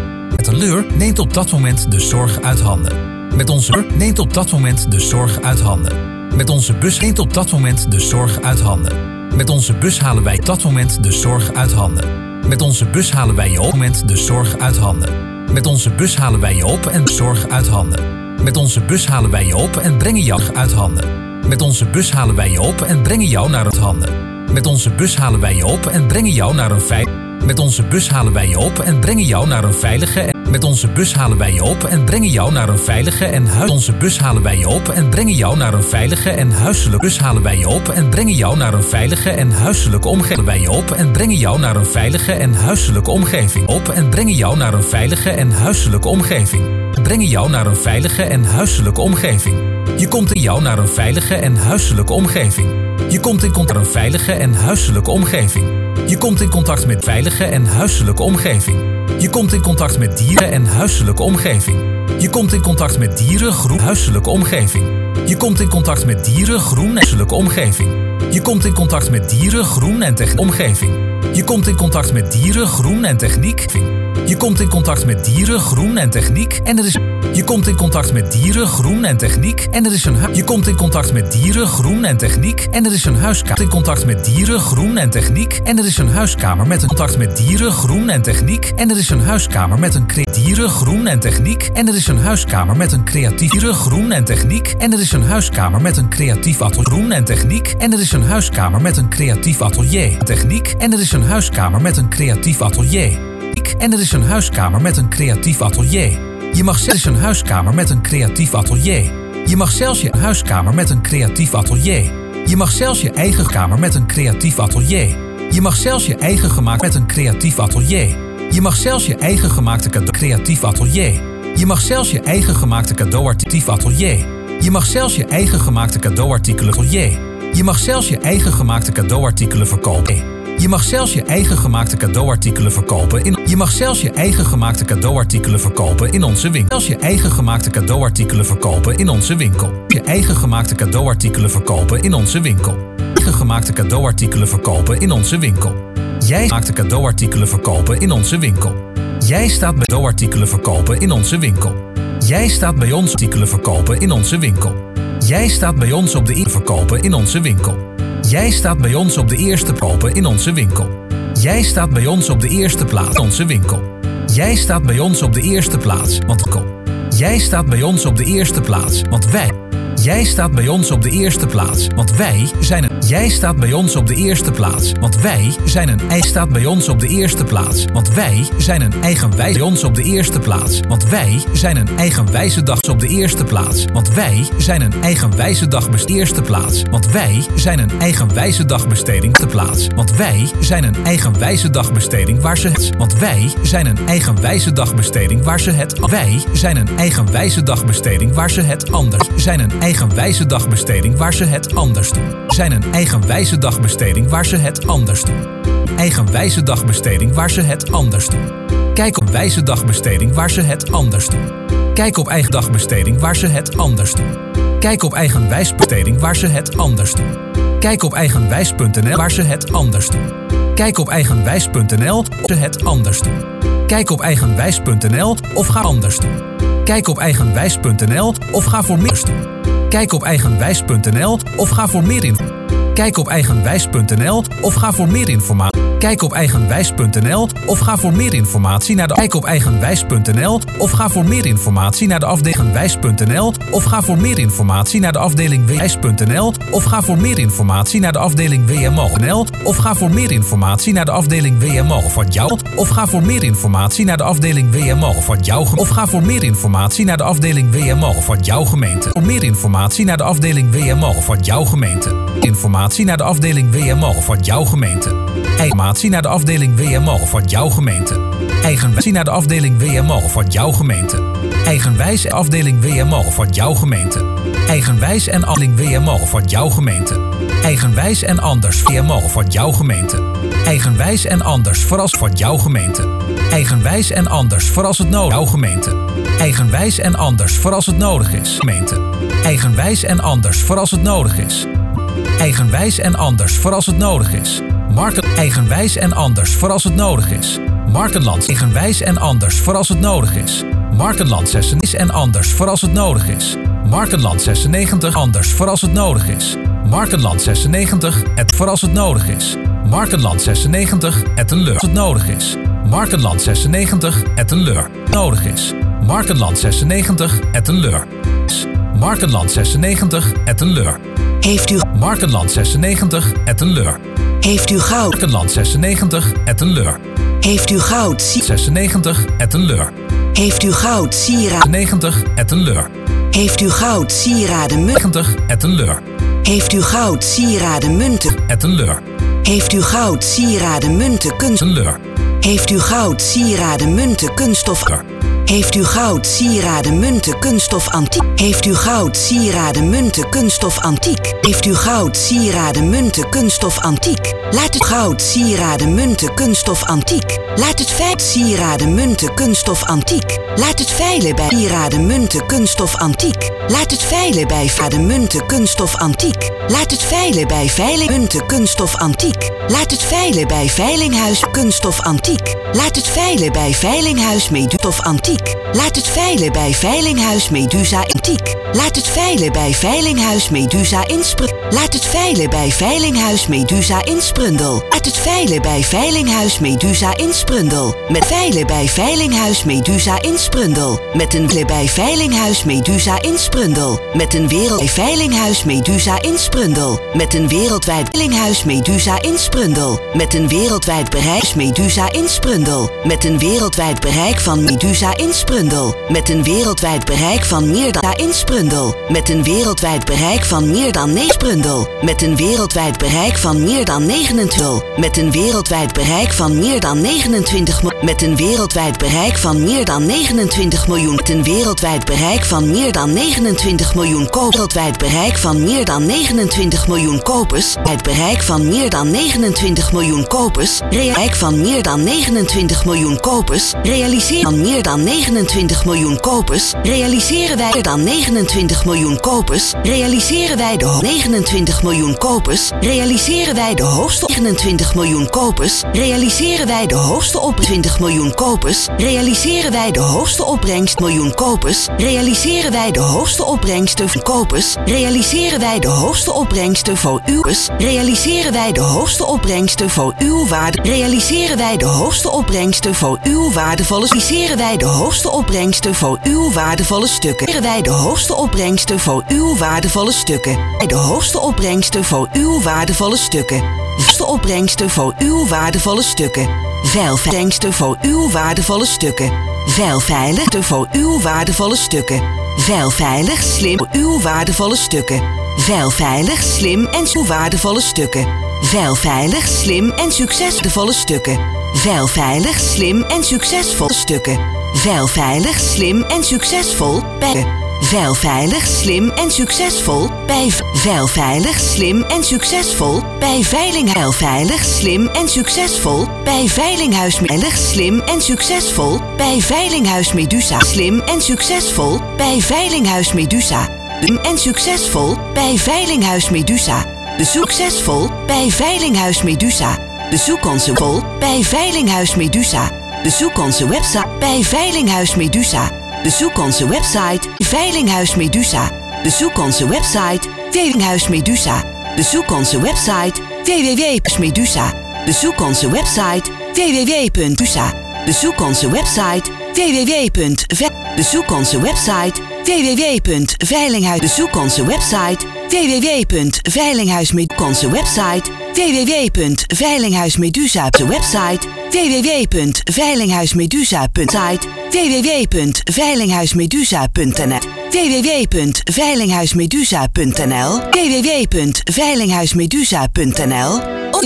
teleur neemt op dat moment de zorg uit handen. Met onze neemt op dat moment de zorg uit handen. Met onze bus neemt op dat moment de zorg uit handen. Met onze bus halen wij op dat moment de zorg uit handen. Met onze bus halen wij je op moment de zorg uit handen. Met onze bus halen wij je op en de zorg uit handen. Met onze bus halen wij je op en brengen jou uit handen. Met onze bus halen wij je op en brengen jou naar het handen. Met onze bus halen wij je op en brengen jou naar een veilige. Met onze bus halen wij je op en brengen jou naar een veilige. Met onze bus halen wij je op en brengen jou naar een veilige en onze bus halen wij je op en brengen jou naar een veilige en huiselijke bus halen wij je op en brengen jou naar een veilige en huiselijke omgeving. Wij je op en brengen jou naar een veilige en huiselijke omgeving. Op en brengen jou naar een veilige en huiselijke omgeving. Brengen jou naar een veilige en huiselijke omgeving. Je komt in jou naar een veilige en huiselijke omgeving. Je komt in contact met een veilige en huiselijke omgeving. Je komt in contact met veilige en huiselijke omgeving. Je komt in contact met dieren en huiselijke omgeving. Je komt in contact met dieren, groen, huiselijke omgeving. Je komt in contact met dieren, groen, huiselijke omgeving. Je komt in contact met dieren, groen en techniek, omgeving. Je komt in contact met dieren, groen en techniek. Je komt in contact met dieren, groen en techniek en er is. Je komt in contact met dieren, groen en techniek en er is een Je komt in contact met dieren, groen en techniek en er is een huiskamer. In contact met dieren, groen en techniek en er is een huiskamer met een contact met dieren, groen en techniek en er is een huiskamer met een dieren, groen en techniek en er is een huiskamer met een creatief dieren, groen en techniek en er is een huiskamer met een creatief atelier groen en techniek en er is een huiskamer met een creatief atelier techniek en er is een huiskamer met een creatief atelier. En er is een huiskamer met een creatief atelier. Je mag zelfs een huiskamer met een creatief atelier. Je mag zelfs je huiskamer met een creatief atelier. Je mag zelfs je eigen kamer met een creatief atelier. Je mag zelfs je eigen gemaakt met een creatief atelier. Je mag zelfs je eigen gemaakte creatief atelier. Je mag zelfs je eigen gemaakte cadeauartikel atelier. Je mag zelfs je eigen gemaakte cadeauartikelen atelier. Je mag zelfs je eigen gemaakte cadeauartikelen verkopen. Je mag zelfs je eigen gemaakte cadeauartikelen verkopen in. Je mag zelfs je eigen gemaakte cadeauartikelen verkopen in onze winkel. Zelfs je eigen gemaakte cadeauartikelen verkopen in onze winkel. Je eigen gemaakte cadeauartikelen verkopen in onze winkel. Eigen gemaakte cadeauartikelen verkopen in onze winkel. Jij maakt cadeauartikelen verkopen in onze winkel. Jij staat bij cadeauartikelen verkopen in onze winkel. Jij staat bij ons artikelen verkopen in onze winkel. Jij staat bij ons op de verkopen in onze winkel. Jij staat bij ons op de eerste kopen in onze winkel. Jij staat bij ons op de eerste plaats in onze winkel. Jij staat bij ons op de eerste plaats, want jij staat bij ons op de eerste plaats, want wij. Jij staat bij ons op de eerste plaats, want wij zijn een. Jij staat bij ons op de eerste plaats, want wij zijn een. Hij staat bij ons op de eerste plaats, want wij zijn een eigenwijs. Bij ons op de eerste plaats, want wij zijn een eigenwijze dag op de eerste plaats, want wij zijn een eigenwijze dagbesteding eerste plaats, want wij zijn een eigenwijze dagbesteding te plaats, want wij zijn een eigenwijze dagbesteding waar ze het. Want wij zijn een eigenwijze dagbesteding waar ze het. Wij zijn een eigenwijze dagbesteding waar ze het anders zijn een eigenwijze dagbesteding waar ze het anders doen. Zijn een eigenwijze dagbesteding waar ze het anders doen. Eigenwijze dagbesteding waar ze het anders doen. Kijk op wijze dagbesteding waar ze het anders doen. Kijk op eigen dagbesteding waar ze het anders doen. Kijk op eigenwijsbesteding waar ze het anders doen. Kijk op eigenwijs.nl waar ze het anders doen. Kijk op eigenwijs.nl of ze het anders doen. Kijk op eigenwijs.nl of ga anders doen. Kijk op eigenwijs.nl of ga voor meer doen. Kijk op eigenwijs.nl of ga voor meer in. Kijk op eigenwijs.nl of ga voor meer informatie. Kijk op eigenwijs.nl of ga voor meer informatie naar de. Kijk op eigenwijs.nl of ga voor meer informatie naar de afdeling wijs.nl of ga voor meer informatie naar de afdeling wijs.nl of ga voor meer informatie naar de afdeling WMO.nl of ga voor meer informatie naar de afdeling WMO van jou of ga voor meer informatie naar de afdeling WMO van jouw of ga voor meer informatie naar de afdeling WMO van jouw gemeente. Voor meer informatie naar de afdeling WMO van jouw gemeente. Informatie naar de afdeling WMO van jouw gemeente. Informatie naar de afdeling WMO van jouw gemeente. Eigenwijs naar de afdeling WMO van jouw gemeente. Eigenwijs afdeling WMO van jouw gemeente. Eigenwijs en afdeling WMO van jouw gemeente. Eigenwijs en anders WMO van jouw gemeente. Eigenwijs en anders voor als van jouw gemeente. Eigenwijs en anders voor als het nodig is. Jouw gemeente. Eigenwijs en anders voor als het nodig is. Gemeente. Eigenwijs en anders voor als het nodig is. Eigenwijs en anders voor als het nodig is. Eigenwijs en anders voor als het nodig is. Markenland eigenwijs en anders voor als het nodig is. Markenland 96 is en anders voor als het nodig is. Markenland 96 anders voor als het nodig is. Markenland 96 het voor als het nodig is. Markenland 96 het een leur als het nodig is. Markenland 96 het een leur nodig is. Markenland 96 het een leur. Markenland 96 het een leur. Heeft u Markenland 96 het een leur. Heeft u goud? Markenland 96 het een leur. Heeft u goud? 96 het een leur. Heeft u goud sieraden? 90 het een leur. Heeft u goud sieraden munten? 90 het een leur. Heeft u goud sieraden munten? Het een leur. Heeft u goud sieraden munten kunst? Een leur. Heeft u goud sieraden munten kunststof? Heeft u goud sieraden munten kunststof antiek? Heeft u goud sieraden munten kunststof antiek? Heeft u goud sieraden munten kunststof antiek? Laat het goud sieraden munten kunststof antiek. Laat het feit sieraden munten kunststof antiek. Laat het veilen bij sieraden munten kunststof antiek. Laat het veilen bij vaden munten kunststof antiek. Laat het veilen bij veiling munten kunststof antiek. Laat het veilen bij veilinghuis kunststof antiek. Laat het veilen bij veilinghuis medustof antiek. Laat het veilen bij veilinghuis Medusa antiek. Laat het veilen bij veilinghuis Medusa Insprundel. Laat het veilen bij veilinghuis Medusa Insprundel. Laat het veilen bij veilinghuis Medusa Insprundel. Met veilen bij veilinghuis Medusa Insprundel. Met een vle bij veilinghuis Medusa Insprundel. Met een wereld bij veilinghuis Medusa Insprundel. Met een wereldwijd veilinghuis Medusa Insprundel. Met een wereldwijd bereik Medusa Insprundel. Met een wereldwijd bereik van Medusa Insprundel. Met een wereldwijd bereik van meer dan Insprundel. Met een wereldwijd bereik van meer dan 9 Sprundel. Met een wereldwijd bereik van meer dan 29. Met een wereldwijd bereik van meer dan 29. Met een wereldwijd bereik van meer dan 29 miljoen. Met een wereldwijd bereik van meer dan 29 miljoen kopers. Wereldwijd bereik van meer dan 29 miljoen kopers. Het bereik van meer dan 29 miljoen kopers. Bereik van meer dan 29 miljoen kopers. Realiseer van meer dan 29 miljoen kopers. Realiseren wij er dan 29 miljoen kopers. Realiseren wij de 29 miljoen kopers. Realiseren wij de hoogste 29 miljoen kopers. Realiseren wij de hoogste op 20 miljoen kopers. Realiseren wij de hoogste opbrengst miljoen kopers. Realiseren wij de hoogste opbrengsten van kopers. Realiseren wij de hoogste opbrengsten voor uw kopers. Realiseren wij de hoogste opbrengsten voor uw waarde. Realiseren wij de hoogste opbrengsten voor uw waardevolle. Realiseren wij de hoogste opbrengsten voor uw waardevolle stukken. Realiseren wij de hoogste opbrengsten voor uw waardevolle stukken. De hoogste opbrengsten voor uw waardevolle stukken. Hoogste opbrengsten voor uw waardevolle stukken. Veilveiligste voor uw waardevolle stukken. Veilveiligste voor uw waardevolle stukken. Veilveilig, slim voor uw waardevolle stukken. Veilveilig, slim en uw waardevolle stukken. Veilveilig, slim en succesvolle stukken. Veilveilig, slim en succesvolle stukken. Veilveilig, slim en succesvol bij. Veilveilig, slim en succesvol bij. Veilveilig, slim en succesvol bij veiling. Veilveilig, slim en succesvol bij veilinghuis. Veilig, slim en succesvol bij veilinghuis Medusa. Slim en succesvol bij veilinghuis Medusa. En succesvol bij veilinghuis Medusa. Succesvol bij veilinghuis Medusa. Bezoek onze vol bij veilinghuis Medusa. Bezoek onze website bij veilinghuis Medusa. Bezoek onze website Veilinghuis Medusa. Bezoek onze website Veilinghuis Medusa. Bezoek onze website www.medusa. Bezoek onze website www.medusa. Bezoek onze website Bezoek onze website www.veilinghuis. Bezoek onze website www.veilinghuis. Onze website www.veilinghuismedusa. De website www.veilinghuismedusa.site www.veilinghuismedusa.nl www.veilinghuismedusa.nl www.veilinghuismedusa.nl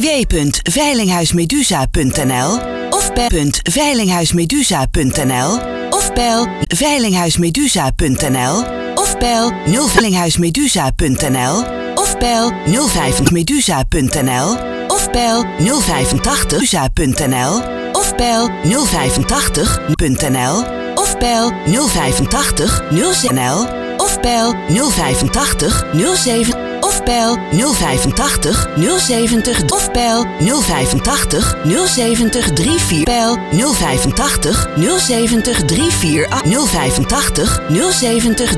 www.veilinghuismedusa.nl of veilinghuismedusa.nl of bel veilinghuismedusa.nl of bel 0 veilinghuismedusa.nl of bel 05 medusa.nl of bel 085 medusa.nl of bel 085.nl of bel 085 0nl of bel 085 07 of of bel 085 070 of bel 085 070 34 bel 085 070 348 085 070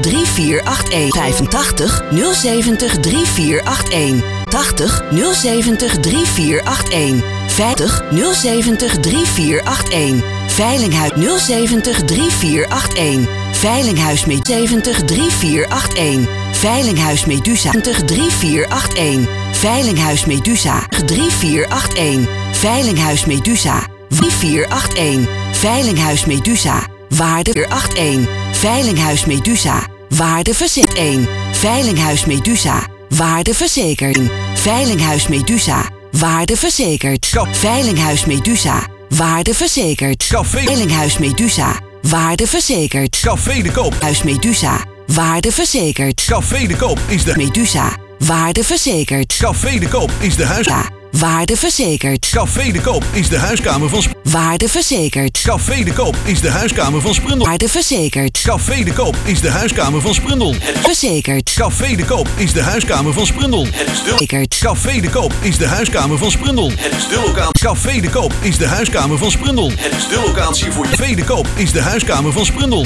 3481 85 070 3481 80 070 3481 50 070 3481 Veilinghuis 070 3481 Veilinghuis met 70 3481 Veilinghuis Medusa 3481 Veilinghuis Medusa 3481 Veilinghuis Medusa 3481 Veilinghuis Medusa Waarde 481 Veilinghuis Medusa Waarde verzekerd 1 Veilinghuis Medusa Waarde verzekerd Veilinghuis Medusa Waarde verzekerd Veilinghuis Medusa Waarde verzekerd Veilinghuis Medusa Waarde verzekerd Café de Koop. Huis Medusa Waarde verzekerd Café de Koop is de Medusa Waarde verzekerd Café de Koop is de huis. Waarde verzekerd Café de Koop is de huiskamer van Waarde verzekerd Café de Koop is de huiskamer van Sprundel. Waarde verzekerd Café de Koop is de huiskamer van Sprundel. verzekerd Café de Koop is de huiskamer van Sprundel. verzekerd Café de Koop is de huiskamer van Sprundel. Café de Koop is de huiskamer van Sprundel. Café de Koop is de huiskamer van Sprundel.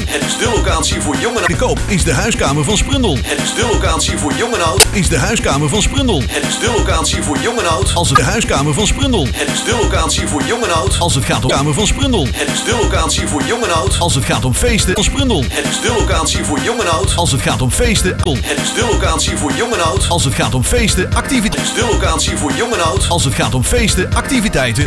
De Koop is de huiskamer van Sprundel. Is de huiskamer van Sprundel. Als het de huiskamer van Sprundel. Als het gaat om kamer van Sprundel. Als het gaat om feesten van Sprundel. Als het gaat om feesten. Als het gaat om feesten, activiteiten. Als het gaat om feesten, activiteiten.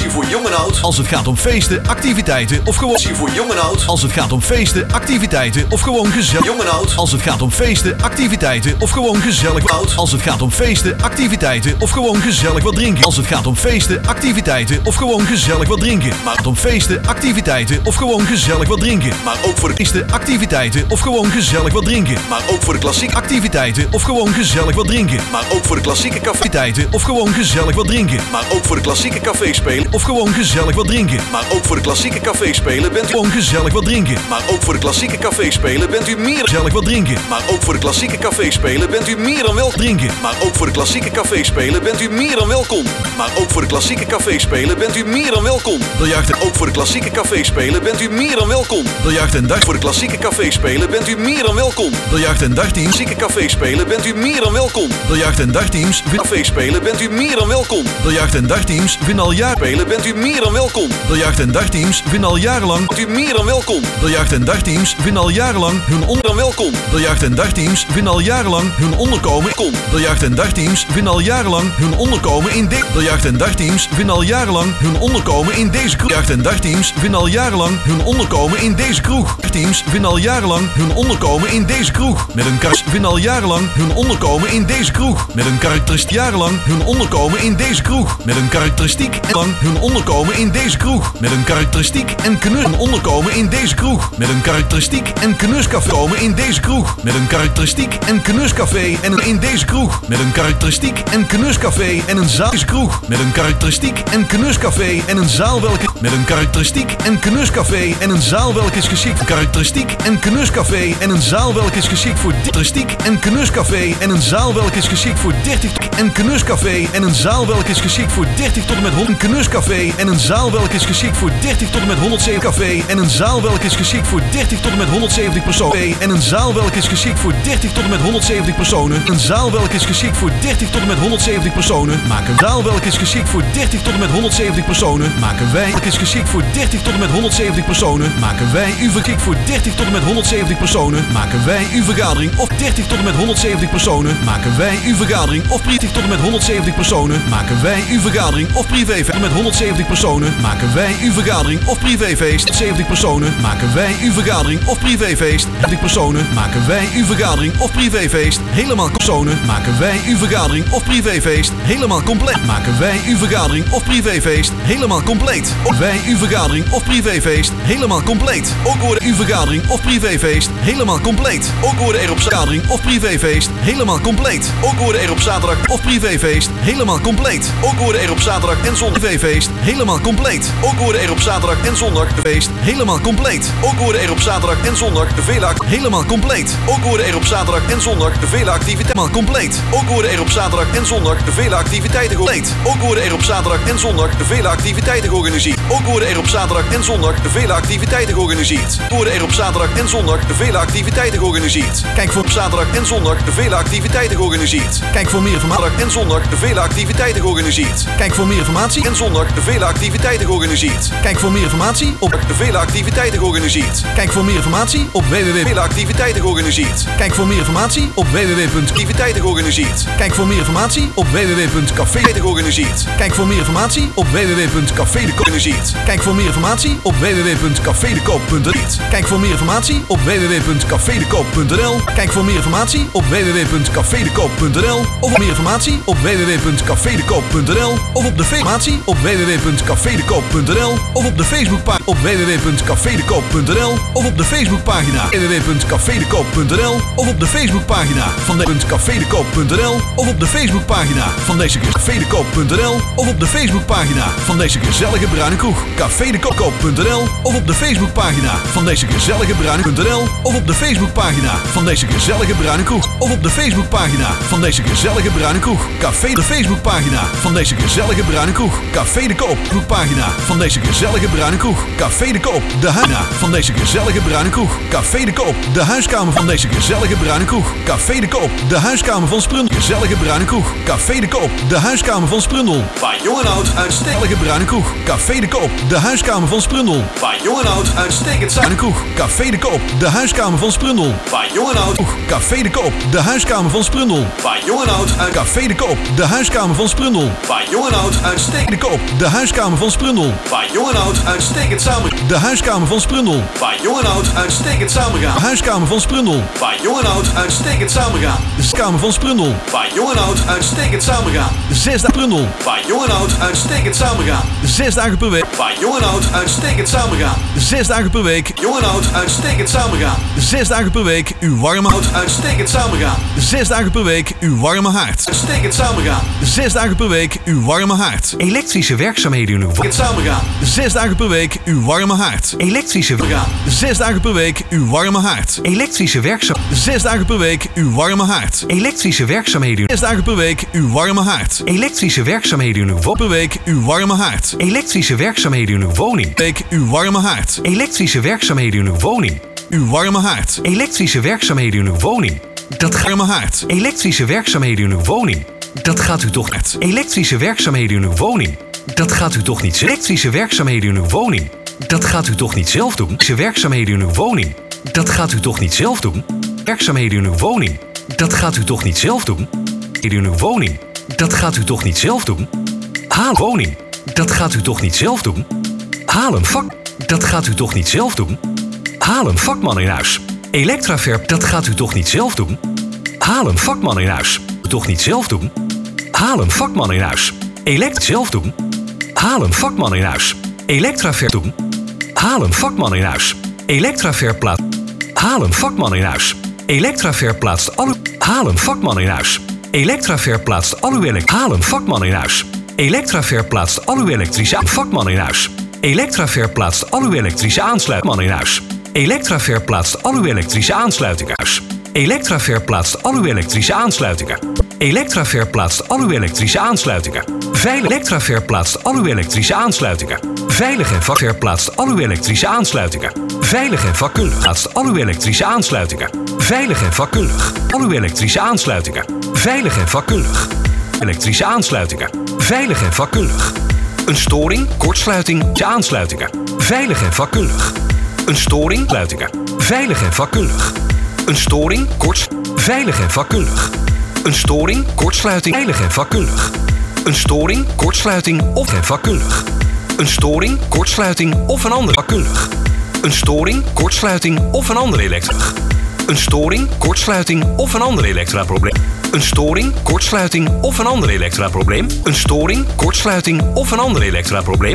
Als het gaat om feesten, activiteiten of gewoon Als het gaat om feesten, activiteiten of gewoon gezellig. Als het gaat om feesten, activiteiten of gewoon gezellig. Als het gaat om feesten, activiteiten of gewoon gezellig wat drinken. Als het gaat om feesten, activiteiten of gewoon gezellig wat drinken. Maar om feesten, activiteiten of gewoon gezellig wat drinken. Maar ook voor de feesten, activiteiten of gewoon gezellig wat drinken. Maar ook voor de klassieke activiteiten of gewoon gezellig wat drinken. Maar ook voor de klassieke cafeteiten of gewoon gezellig wat drinken. Maar ook voor de klassieke café spelen of gewoon gezellig wat drinken. Maar ook voor de klassieke café spelen bent u gewoon gezellig wat drinken. Maar ook voor de klassieke café spelen bent u meer gezellig wat drinken. Maar ook voor de klassieke café spelen bent u meer dan wel drinken. Maar ook voor de klassieke café spelen bent u meer dan welkom. Maar ook voor de klassieke café spelen bent u meer dan welkom. Biljarten ook voor de klassieke café spelen bent u meer dan welkom. Biljart en dart voor de klassieke café spelen bent u meer dan welkom. Biljart en dartteams klassieke café spelen bent u meer dan welkom. Biljart en dartteams café spelen bent u meer dan welkom. Biljart en dartteams vinden al jaren spelen bent u meer dan welkom. Biljart en dartteams vinden al jarenlang bent u meer dan welkom. Biljart en dartteams vinden al jarenlang hun onder dan welkom. Biljart en dartteams vinden al jarenlang hun onderkomen kom. Biljart en dartteams vinden al jarenlang hun onderkomen in de Biljart en dartteams vinden al jarenlang hun onderkomen in deze kroeg. Biljart en dartteams vinden al jarenlang hun onderkomen in deze kroeg. Teams vinden al jarenlang hun onderkomen in deze kroeg. Met een kar vinden al jarenlang hun onderkomen in deze kroeg. Met een karakteristiek jarenlang hun onderkomen in deze kroeg. Met een karakteristiek en lang hun onderkomen in deze kroeg. Met een karakteristiek en knus onderkomen in deze kroeg. Met een karakteristiek en knuscafé komen in deze kroeg. Met een karakteristiek en knuscafé en in deze kroeg. Met een karakteristiek en knuscafé en een zaal deze kroeg. Met een karakteristiek en knuscafé en een zaal welke met een karakteristiek en knuscafé en een zaal welke is geschikt voor karakteristiek en knuscafé en een zaal welke is geschikt voor karakteristiek en knuscafé en een zaal welke is geschikt voor 30 en knuscafé en een zaal welke is geschikt voor 30 tot en met 100 knuscafé en een zaal welke is geschikt voor 30 tot en met 170 café en een zaal welke is geschikt voor 30 tot en met 170 personen en een zaal welke is geschikt voor 30 tot en met 170 personen een zaal welke is geschikt voor 30 tot en met 170 personen maken zaal welke is geschikt voor 30 tot en met 170 personen maken wij welke is geschikt voor 30 tot en met 170 personen maken wij u geschikt voor 30 tot en met 170 personen maken wij uw vergadering of 30 tot en met 170 personen maken wij uw vergadering of 30 tot en met 170 personen maken wij uw vergadering of privéfeest met 170 personen maken wij uw vergadering of privéfeest 70 personen maken wij uw vergadering of privéfeest 30 personen maken wij uw vergadering of privéfeest helemaal personen maken wij uw vergadering of privéfeest helemaal compleet maken wij uw vergadering of privéfeest helemaal compleet bij uw vergadering of privéfeest helemaal compleet. Ook worden uw vergadering of privéfeest helemaal compleet. Ook worden er op vergadering of privéfeest helemaal compleet. Ook worden er op zaterdag of privéfeest helemaal compleet. Ook worden er op zaterdag en zondag privéfeest helemaal compleet. Ook worden er op zaterdag en zondag feest helemaal compleet. Ook worden er op zaterdag en zondag de vele helemaal compleet. Ook worden er op zaterdag en zondag de vele activiteiten compleet. Ook worden er op zaterdag en zondag de vele activiteiten compleet. Ook worden er op zaterdag en zondag de vele activiteiten georganiseerd. Ook worden er op zaterdag en zondag de vele activiteiten georganiseerd. Worden er op zaterdag en zondag de vele activiteiten georganiseerd. Kijk voor op zaterdag en zondag de vele activiteiten georganiseerd. Kijk voor meer informatie en zondag de vele activiteiten georganiseerd. Kijk voor meer informatie en zondag de vele activiteiten georganiseerd. Kijk voor meer informatie op de vele activiteiten georganiseerd. Kijk voor meer informatie op www.veleactiviteiten georganiseerd. Kijk voor meer informatie op www.activiteiten georganiseerd. Kijk voor meer informatie op www.café georganiseerd. Kijk voor meer informatie op www.café de georganiseerd. Kijk voor meer informatie op www.cafedekoop.nl. Kijk voor meer informatie op www.cafedekoop.nl. Kijk voor meer informatie op www.cafedekoop.nl of meer informatie op www.cafedekoop.nl of op de informatie op www.cafedekoop.nl of op de Facebookpagina op www.cafedekoop.nl of op de Facebookpagina www.cafedekoop.nl of op de Facebookpagina van de.cafedekoop.nl of op de Facebookpagina van deze cafedekoop.nl of op de Facebookpagina van deze gezellige bruine kroeg cafedekoop.nl of op de Facebookpagina van deze gezellige bruine.nl of op de Facebookpagina van deze gezellige bruine kroeg of op de Facebookpagina van deze gezellige bruine kroeg café de Facebookpagina van deze gezellige bruine kroeg café de koop pagina van deze gezellige bruine kroeg café de koop de huina van deze gezellige bruine kroeg café de koop de huiskamer van deze gezellige bruine kroeg café de koop de huiskamer van Sprundel gezellige bruine kroeg café de koop de huiskamer van Sprundel waar jong en oud uitstekende bruine kroeg café de koop de huiskamer van Sprundel waar jong en oud uitstekend bruine kroeg café de koop de huiskamer van Sprundel waar jong en oud café de koop de huiskamer van Sprundel waar jong en oud uit café de koop de huiskamer van Sprundel waar jong en oud uitstekende koop de huiskamer van Sprundel waar jong en oud uitstekend samen de huiskamer van Sprundel waar jong en oud uitstekend samengaan huiskamer van Sprundel waar jong en oud uitstekend samengaan de kamer van Sprundel waar jong en oud uitstekend samengaan 6 dagen Sprundel waar jong en oud uitstekend samengaan 6 dagen per week waar jong en oud uitstekend samengaan 6 dagen per week jong en oud uitstekend samengaan 6 dagen per week uw warme hout uitstekend samengaan 6 dagen per week uw warme haard uitstekend samengaan 6 dagen per week uw warme haard elektrische werkzaamheden in uw samengaan 6 dagen per week uw warme haard elektrische 6 dagen per week uw warme haard elektrische werkzaamheden 6 dagen per week uw warme haard elektrische werkzaamheden 6 dagen per week uw warme haard elektrische werkzaamheden in uw per week uw warme haard elektrische werkzaamheden in uw woning week uw warme haard elektrische werkzaamheden in uw woning uw warme haard elektrische werkzaamheden in uw woning dat warme haard elektrische werkzaamheden in uw woning dat gaat u toch niet elektrische werkzaamheden in uw woning dat gaat u toch niet elektrische werkzaamheden in uw woning dat gaat u toch niet zelf doen elektrische werkzaamheden in uw woning dat gaat u toch niet zelf doen werkzaamheden in uw woning dat gaat u toch niet zelf doen in uw woning dat gaat u toch niet zelf doen haal woning dat gaat u toch niet zelf doen haal een vak dat gaat u toch niet zelf doen haal een vakman in huis elektraverf dat gaat u toch niet zelf doen haal een vakman in huis toch niet zelf doen haal een vakman in huis elekt zelf doen haal een vakman in huis elektraverf doen haal een vakman in huis elektraverf plaatst haal een vakman in huis elektraverf plaatst al haal een vakman in huis elektraverf plaatst al uw haal een vakman in huis elektraverf plaatst al uw elektrische vakman in huis elektraverf plaatst al uw elektrische aansluitman in huis elektraverf plaatst al uw elektrische aansluitingen huis elektraverf plaatst al uw elektrische aansluitingen elektraverf plaatst al uw elektrische aansluitingen veilig elektraverf plaatst al uw elektrische aansluitingen veilig en vakverf plaatst al uw elektrische aansluitingen veilig en vakkundig plaatst al uw elektrische aansluitingen veilig en vakkundig al uw elektrische aansluitingen veilig en vakkundig elektrische aansluitingen veilig en vakkundig een storing kortsluiting aansluitingen veilig en vakkundig een storing sluitingen veilig en vakkundig een storing kort veilig en vakkundig een storing kortsluiting veilig en vakkundig een storing kortsluiting of en vakkundig een storing kortsluiting of een ander vakkundig een storing kortsluiting of een ander elektrisch een storing kortsluiting of een ander elektraprobleem een storing kortsluiting of een ander elektraprobleem een storing kortsluiting of een ander elektraprobleem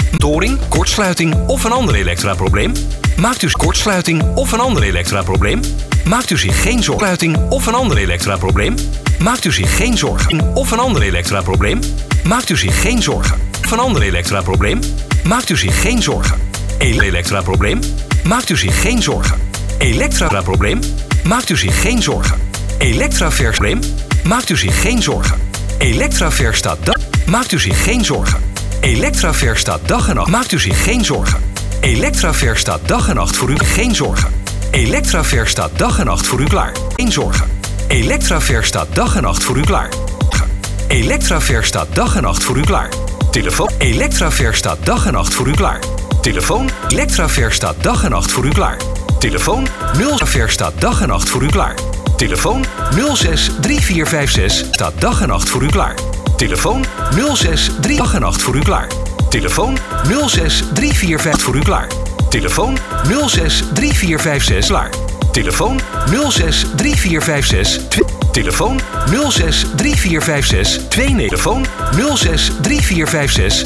Storing, kortsluiting of een ander elektraprobleem? Maakt u kortsluiting of een ander elektraprobleem? Maakt u zich geen zorgen of een ander elektraprobleem? Maakt u zich geen zorgen of een ander elektraprobleem? Maakt u zich geen zorgen of een ander elektraprobleem? Maakt u zich geen zorgen. Elektraprobleem? Maakt u zich geen zorgen. Elektraprobleem? Maakt u zich geen zorgen. Elektraversprobleem? Maakt u zich geen zorgen. Elektraver staat dag. Maakt u zich geen zorgen. Elektraver staat dag en nacht. Maakt u zich geen zorgen. Elektraver staat dag en nacht voor u. Geen zorgen. Elektraver staat dag en nacht voor u klaar. Geen zorgen. Elektraver staat dag en nacht voor u klaar. Elektraver staat dag en nacht voor u klaar. Telefoon. Elektraver staat dag en nacht voor u klaar. Telefoon. Elektraver staat dag en nacht voor u klaar. Telefoon. 0ver staat dag en nacht voor u klaar. Telefoon 063456 staat dag en nacht voor u klaar. Telefoon 063 dag en nacht voor u klaar. Telefoon 06345 voor u klaar. Telefoon 06346 klaar. Telefoon 0634562. Telefoon 0634562. Telefoon 0634562.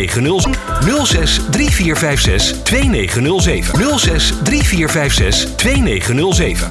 0634562. 0634562. 2907.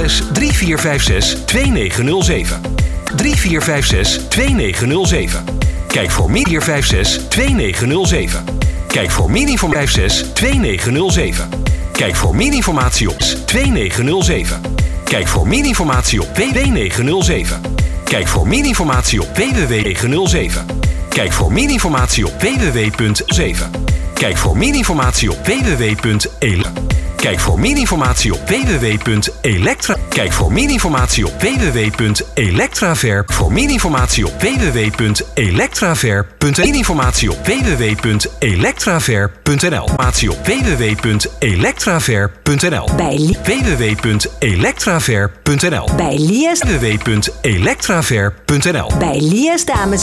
3456 2907. 3456 2907. Kijk voor meer 56 2907. Kijk voor meer informatie 2907. Kijk voor meer informatie op 2907. Kijk voor meer informatie op www.907. Kijk voor meer informatie op www.907. Kijk voor meer informatie op www.7. Kijk voor meer informatie op www.ele. Kijk voor meer informatie op www.elektra. Kijk voor meer informatie op www.elektraver. Voor meer informatie op www.elektraver.nl. Informatie op www.elektraver.nl. Informatie op www.elektraver.nl. Bij www.elektraver.nl. Bij Lies. www.elektraver.nl. Bij Lies Dames.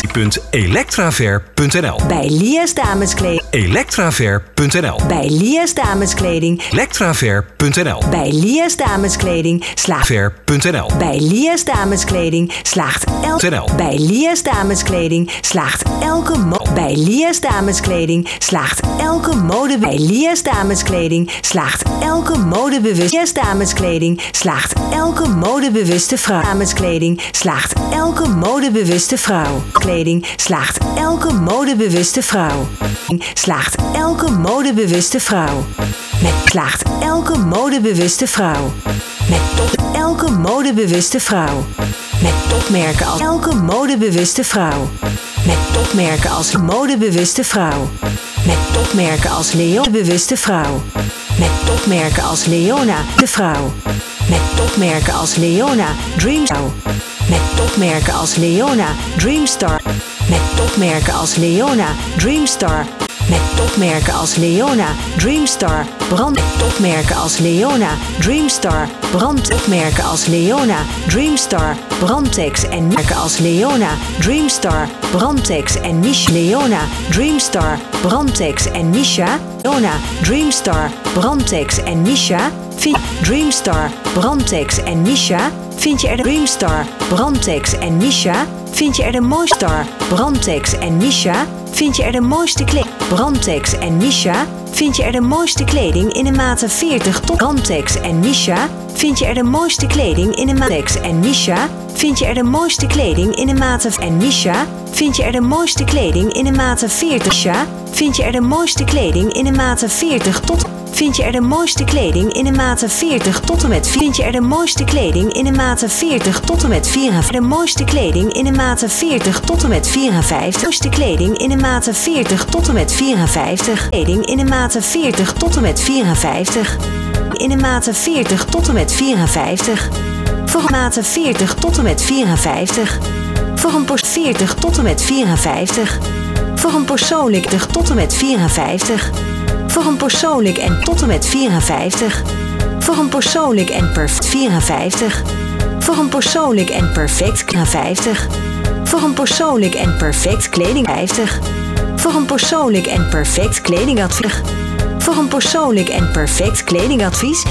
Elektraver.nl. Bij Lies Dameskleding. Elektraver.nl. Bij Lies Dameskleding. Elektraver.nl. Bij Lies Dameskleding slaagt. Ver.nl. Bij Lies Dameskleding slaagt Bij Lies Dameskleding slaagt elke Bij Lies Dameskleding slaagt elke mode. Bij Lies Dameskleding slaagt elke modebewuste. Lies Dameskleding slaagt elke modebewuste vrouw. Dameskleding slaagt elke modebewuste vrouw. Kleding slaagt elke modebewuste vrouw. Slaagt elke modebewuste vrouw. Met slaagt elke modebewuste vrouw. Met top elke modebewuste vrouw. Met topmerken als elke modebewuste vrouw. Met topmerken als modebewuste vrouw. Met topmerken als Leo bewuste vrouw. Met topmerken als Leona de vrouw. Met topmerken als Leona Dreamstar. Met topmerken als Leona Dreamstar. Met topmerken als Leona Dreamstar. Met topmerken als Leona Dreamstar. Brand. Topmerken als Leona Dreamstar. Brand. Topmerken als Leona Dreamstar. Brandtex en merken als Leona Dreamstar. Brandtex en Misha. Leona Dreamstar. Brandtex en Misha. Leona Dreamstar. Brandtex en Misha. Dreamstar. Brandtex en Misha. Vind je er de Dreamstar, Brandtex en Misha? Vind je er de mooiste Star, Brandtex en Misha? Vind je er de mooiste kleding? Brandtex en Misha? Vind je er de mooiste kleding in de maten 40 tot Brandtex en Misha? Vind je er de mooiste kleding in de Brandtex en Misha? Vind je er de mooiste kleding in de maten en Misha? Vind je er de mooiste kleding in de maten 40? Misha? Vind je er de mooiste kleding in de maten 40 tot Vind je er de mooiste kleding in de maten 40 tot en met Vind je er de mooiste kleding in de maten 40 tot en met 54? De mooiste kleding in de maten 40 tot en met 54. Mooiste kleding in de maten 40 tot en met 54. Kleding in de maten 40 tot en met 54. In de maten 40 tot en met 54. Voor maten 40 tot en met 54. Voor een post 40 tot en met 54. Voor een persoonlijk tot en met 54. Voor een persoonlijk en tot en met 54. Voor een persoonlijk en perfect 54. Voor een persoonlijk en perfect 50. Voor een persoonlijk en perfect kleding 50. Voor een persoonlijk en perfect kledingadvies. Voor een persoonlijk en perfect kledingadvies.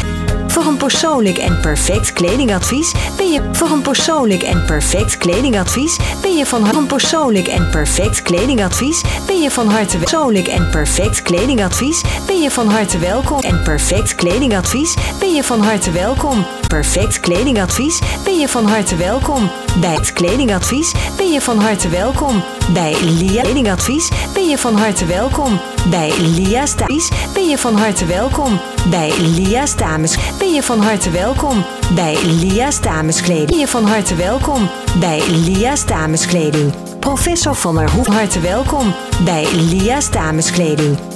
voor een persoonlijk en perfect kledingadvies ben je voor een persoonlijk en perfect kledingadvies ben je van een persoonlijk en perfect kledingadvies ben je van harte persoonlijk en perfect kledingadvies ben je van harte welkom en perfect kledingadvies ben je van harte welkom. Perfect kledingadvies ben je van harte welkom. Bij het kledingadvies ben je van harte welkom. Bij Lia kledingadvies ben je van harte welkom. Bij Lia's Dames ben je van harte welkom. Bij Lia's Dames ben je van harte welkom. Bij Lia's Dameskleding ben je van harte welkom. Bij Lia's Dameskleding. Professor van der Hoef, harte welkom. Bij Lia's Dameskleding.